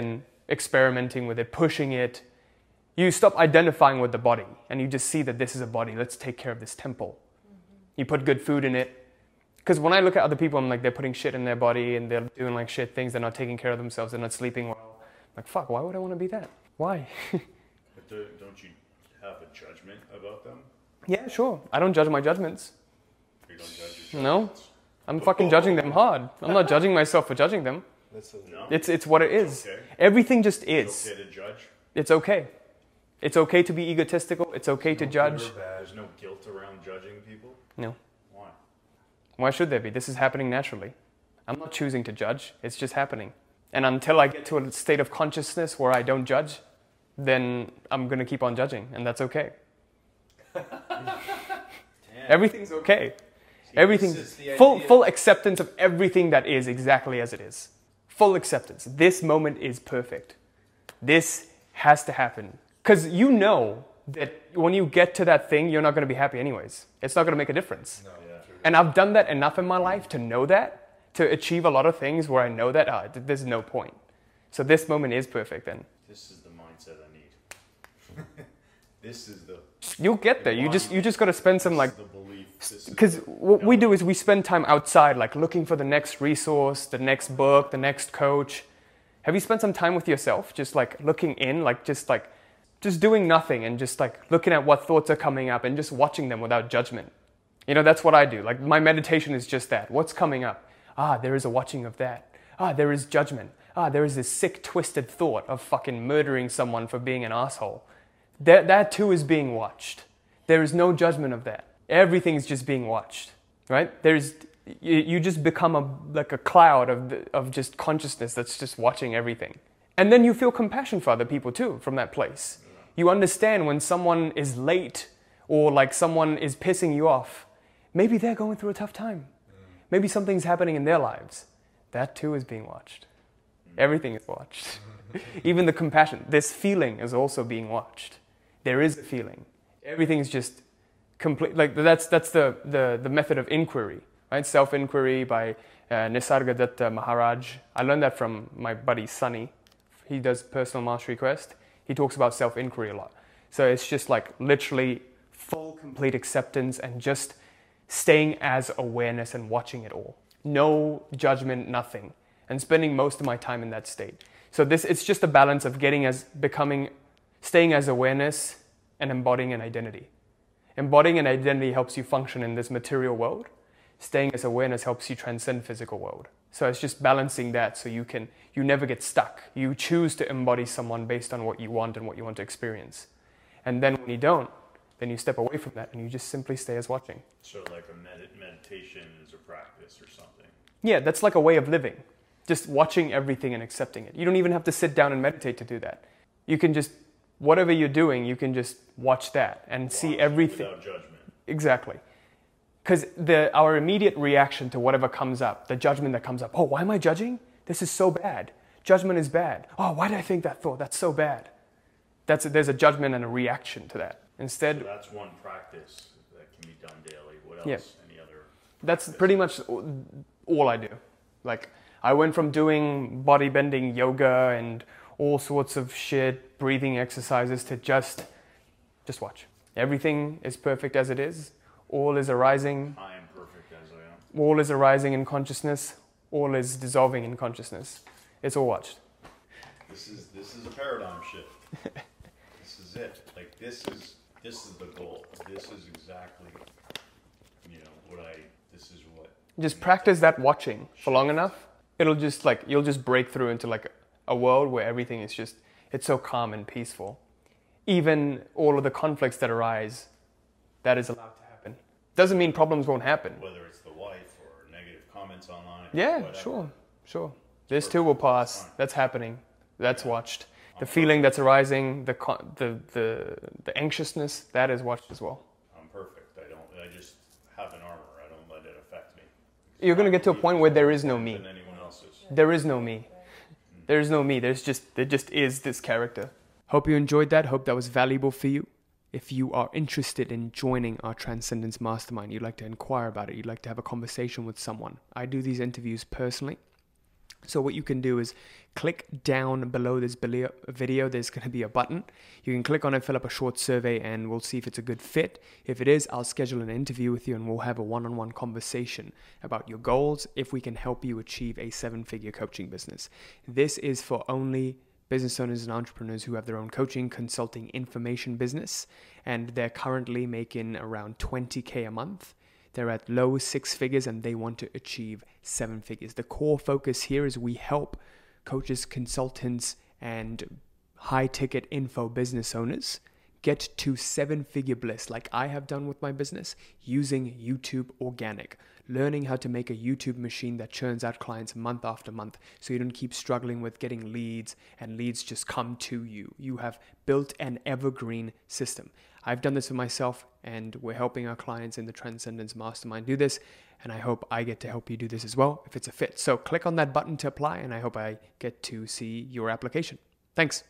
experimenting with it, pushing it. You stop identifying with the body and you just see that this is a body. Let's take care of this temple. Mm-hmm. You put good food in it. Because when I look at other people, I'm like, they're putting shit in their body and they're doing like shit things. They're not taking care of themselves. They're not sleeping well. I'm like, fuck, why would I want to be that? Why? But do, don't you have a judgment about them? Yeah, sure. I don't judge my judgments. You don't judge your No. judgments? I'm fucking judging them hard. I'm not judging myself for judging them. That's a, No? It's it's what it is. Okay. Everything just It's is. okay to judge? It's okay. It's okay to be egotistical. It's okay to no judge. good or bad. There's no guilt around judging people? No. Why? Why should there be? This is happening naturally. I'm not choosing to judge. It's just happening. And until I get to a state of consciousness where I don't judge, then I'm going to keep on judging. And that's okay. Everything's okay. Everything, this is the full, idea. full acceptance of everything that is exactly as it is. Full acceptance. This moment is perfect. This has to happen. Because you know that when you get to that thing, you're not going to be happy anyways. It's not going to make a difference. No, yeah. And I've done that enough in my life to know that, to achieve a lot of things where I know that ah, th- there's no point. So this moment is perfect then. This is the mindset I need. This is the... You'll get there. You just you just got to spend some like... This is the belief. This is Because the- what we do is we spend time outside, like looking for the next resource, the next book, the next coach. Have you spent some time with yourself, just like looking in, like just like, just doing nothing and just like looking at what thoughts are coming up and just watching them without judgment? You know, that's what I do. Like my meditation is just that. What's coming up? Ah, there is a watching of that. Ah, there is judgment. Ah, there is this sick, twisted thought of fucking murdering someone for being an asshole. That, that too is being watched. There is no judgment of that. Everything's just being watched, right? There's, you, you just become a, like a cloud of, the, of just consciousness that's just watching everything. And then you feel compassion for other people too from that place. You understand when someone is late or like someone is pissing you off. Maybe they're going through a tough time. Maybe something's happening in their lives. That too is being watched. Everything is watched. Even the compassion, this feeling is also being watched. There is a feeling. Everything is just complete. Like that's that's the the, the method of inquiry, right? Self-inquiry by uh, Nisargadatta Maharaj. I learned that from my buddy Sunny. He does Personal Mastery Quest. He talks about self-inquiry a lot. So it's just like literally full, complete acceptance and just staying as awareness and watching it all. No judgment, nothing. And spending most of my time in that state. So this, it's just a balance of getting as, becoming, staying as awareness and embodying an identity. Embodying an identity helps you function in this material world. Staying as awareness helps you transcend physical world. So it's just balancing that so you can, you never get stuck. You choose to embody someone based on what you want and what you want to experience. And then when you don't, then you step away from that and you just simply stay as watching. So like a med- meditation is a practice or something. Yeah, that's like a way of living. Just watching everything and accepting it. You don't even have to sit down and meditate to do that. You can just, whatever you're doing, you can just watch that and see Watch everything. Without judgment. Exactly. Because the our immediate reaction to whatever comes up, the judgment that comes up, oh, why am I judging? This is so bad. Judgment is bad. Oh, why did I think that thought? That's so bad. That's a, there's a judgment and a reaction to that. Instead, So that's one practice that can be done daily. What else? Yeah. Any other? that's pretty much all I do. Like, I went from doing bodybending yoga and all sorts of shit, breathing exercises, to just, just watch. Everything is perfect as it is. All is arising. I am perfect as I am. All is arising in consciousness. All is dissolving in consciousness. It's all watched. This is this is a paradigm shift. This is it. Like this is this is the goal. This is exactly, you know, what I. This is what. Just practice that watching for long enough. It'll just like, you'll just break through into like a, a world where everything is just, it's so calm and peaceful. Even all of the conflicts that arise, that is allowed to happen. Doesn't mean problems won't happen. Whether it's the wife or negative comments online. Yeah, whatever. sure, sure. This too will pass. Fine. That's happening. That's watched. The I'm feeling that's arising, the con- the the the anxiousness, that is watched as well. I'm perfect. I don't. I just have an armor. I don't let it affect me. You're gonna get to a point where there is no me. Than anyone else's. There is no me. There is no me. There's just there just is this character. Hope you enjoyed that. Hope that was valuable for you. If you are interested in joining our Transcendence Mastermind, you'd like to inquire about it, you'd like to have a conversation with someone, I do these interviews personally. So what you can do is click down below this video. There's going to be a button. You can click on it, fill up a short survey, and we'll see if it's a good fit. If it is, I'll schedule an interview with you and we'll have a one-on-one conversation about your goals, if we can help you achieve a seven-figure coaching business. This is for only business owners and entrepreneurs who have their own coaching, consulting, information business, and they're currently making around twenty K a month. They're at low six figures and they want to achieve seven figures. The core focus here is we help coaches, consultants, and high ticket info business owners get to seven figure bliss like I have done with my business using YouTube organic, learning how to make a YouTube machine that churns out clients month after month so you don't keep struggling with getting leads and leads just come to you. You have built an evergreen system. I've done this for myself and we're helping our clients in the Transcendence Mastermind do this, and I hope I get to help you do this as well if it's a fit. So click on that button to apply and I hope I get to see your application. Thanks.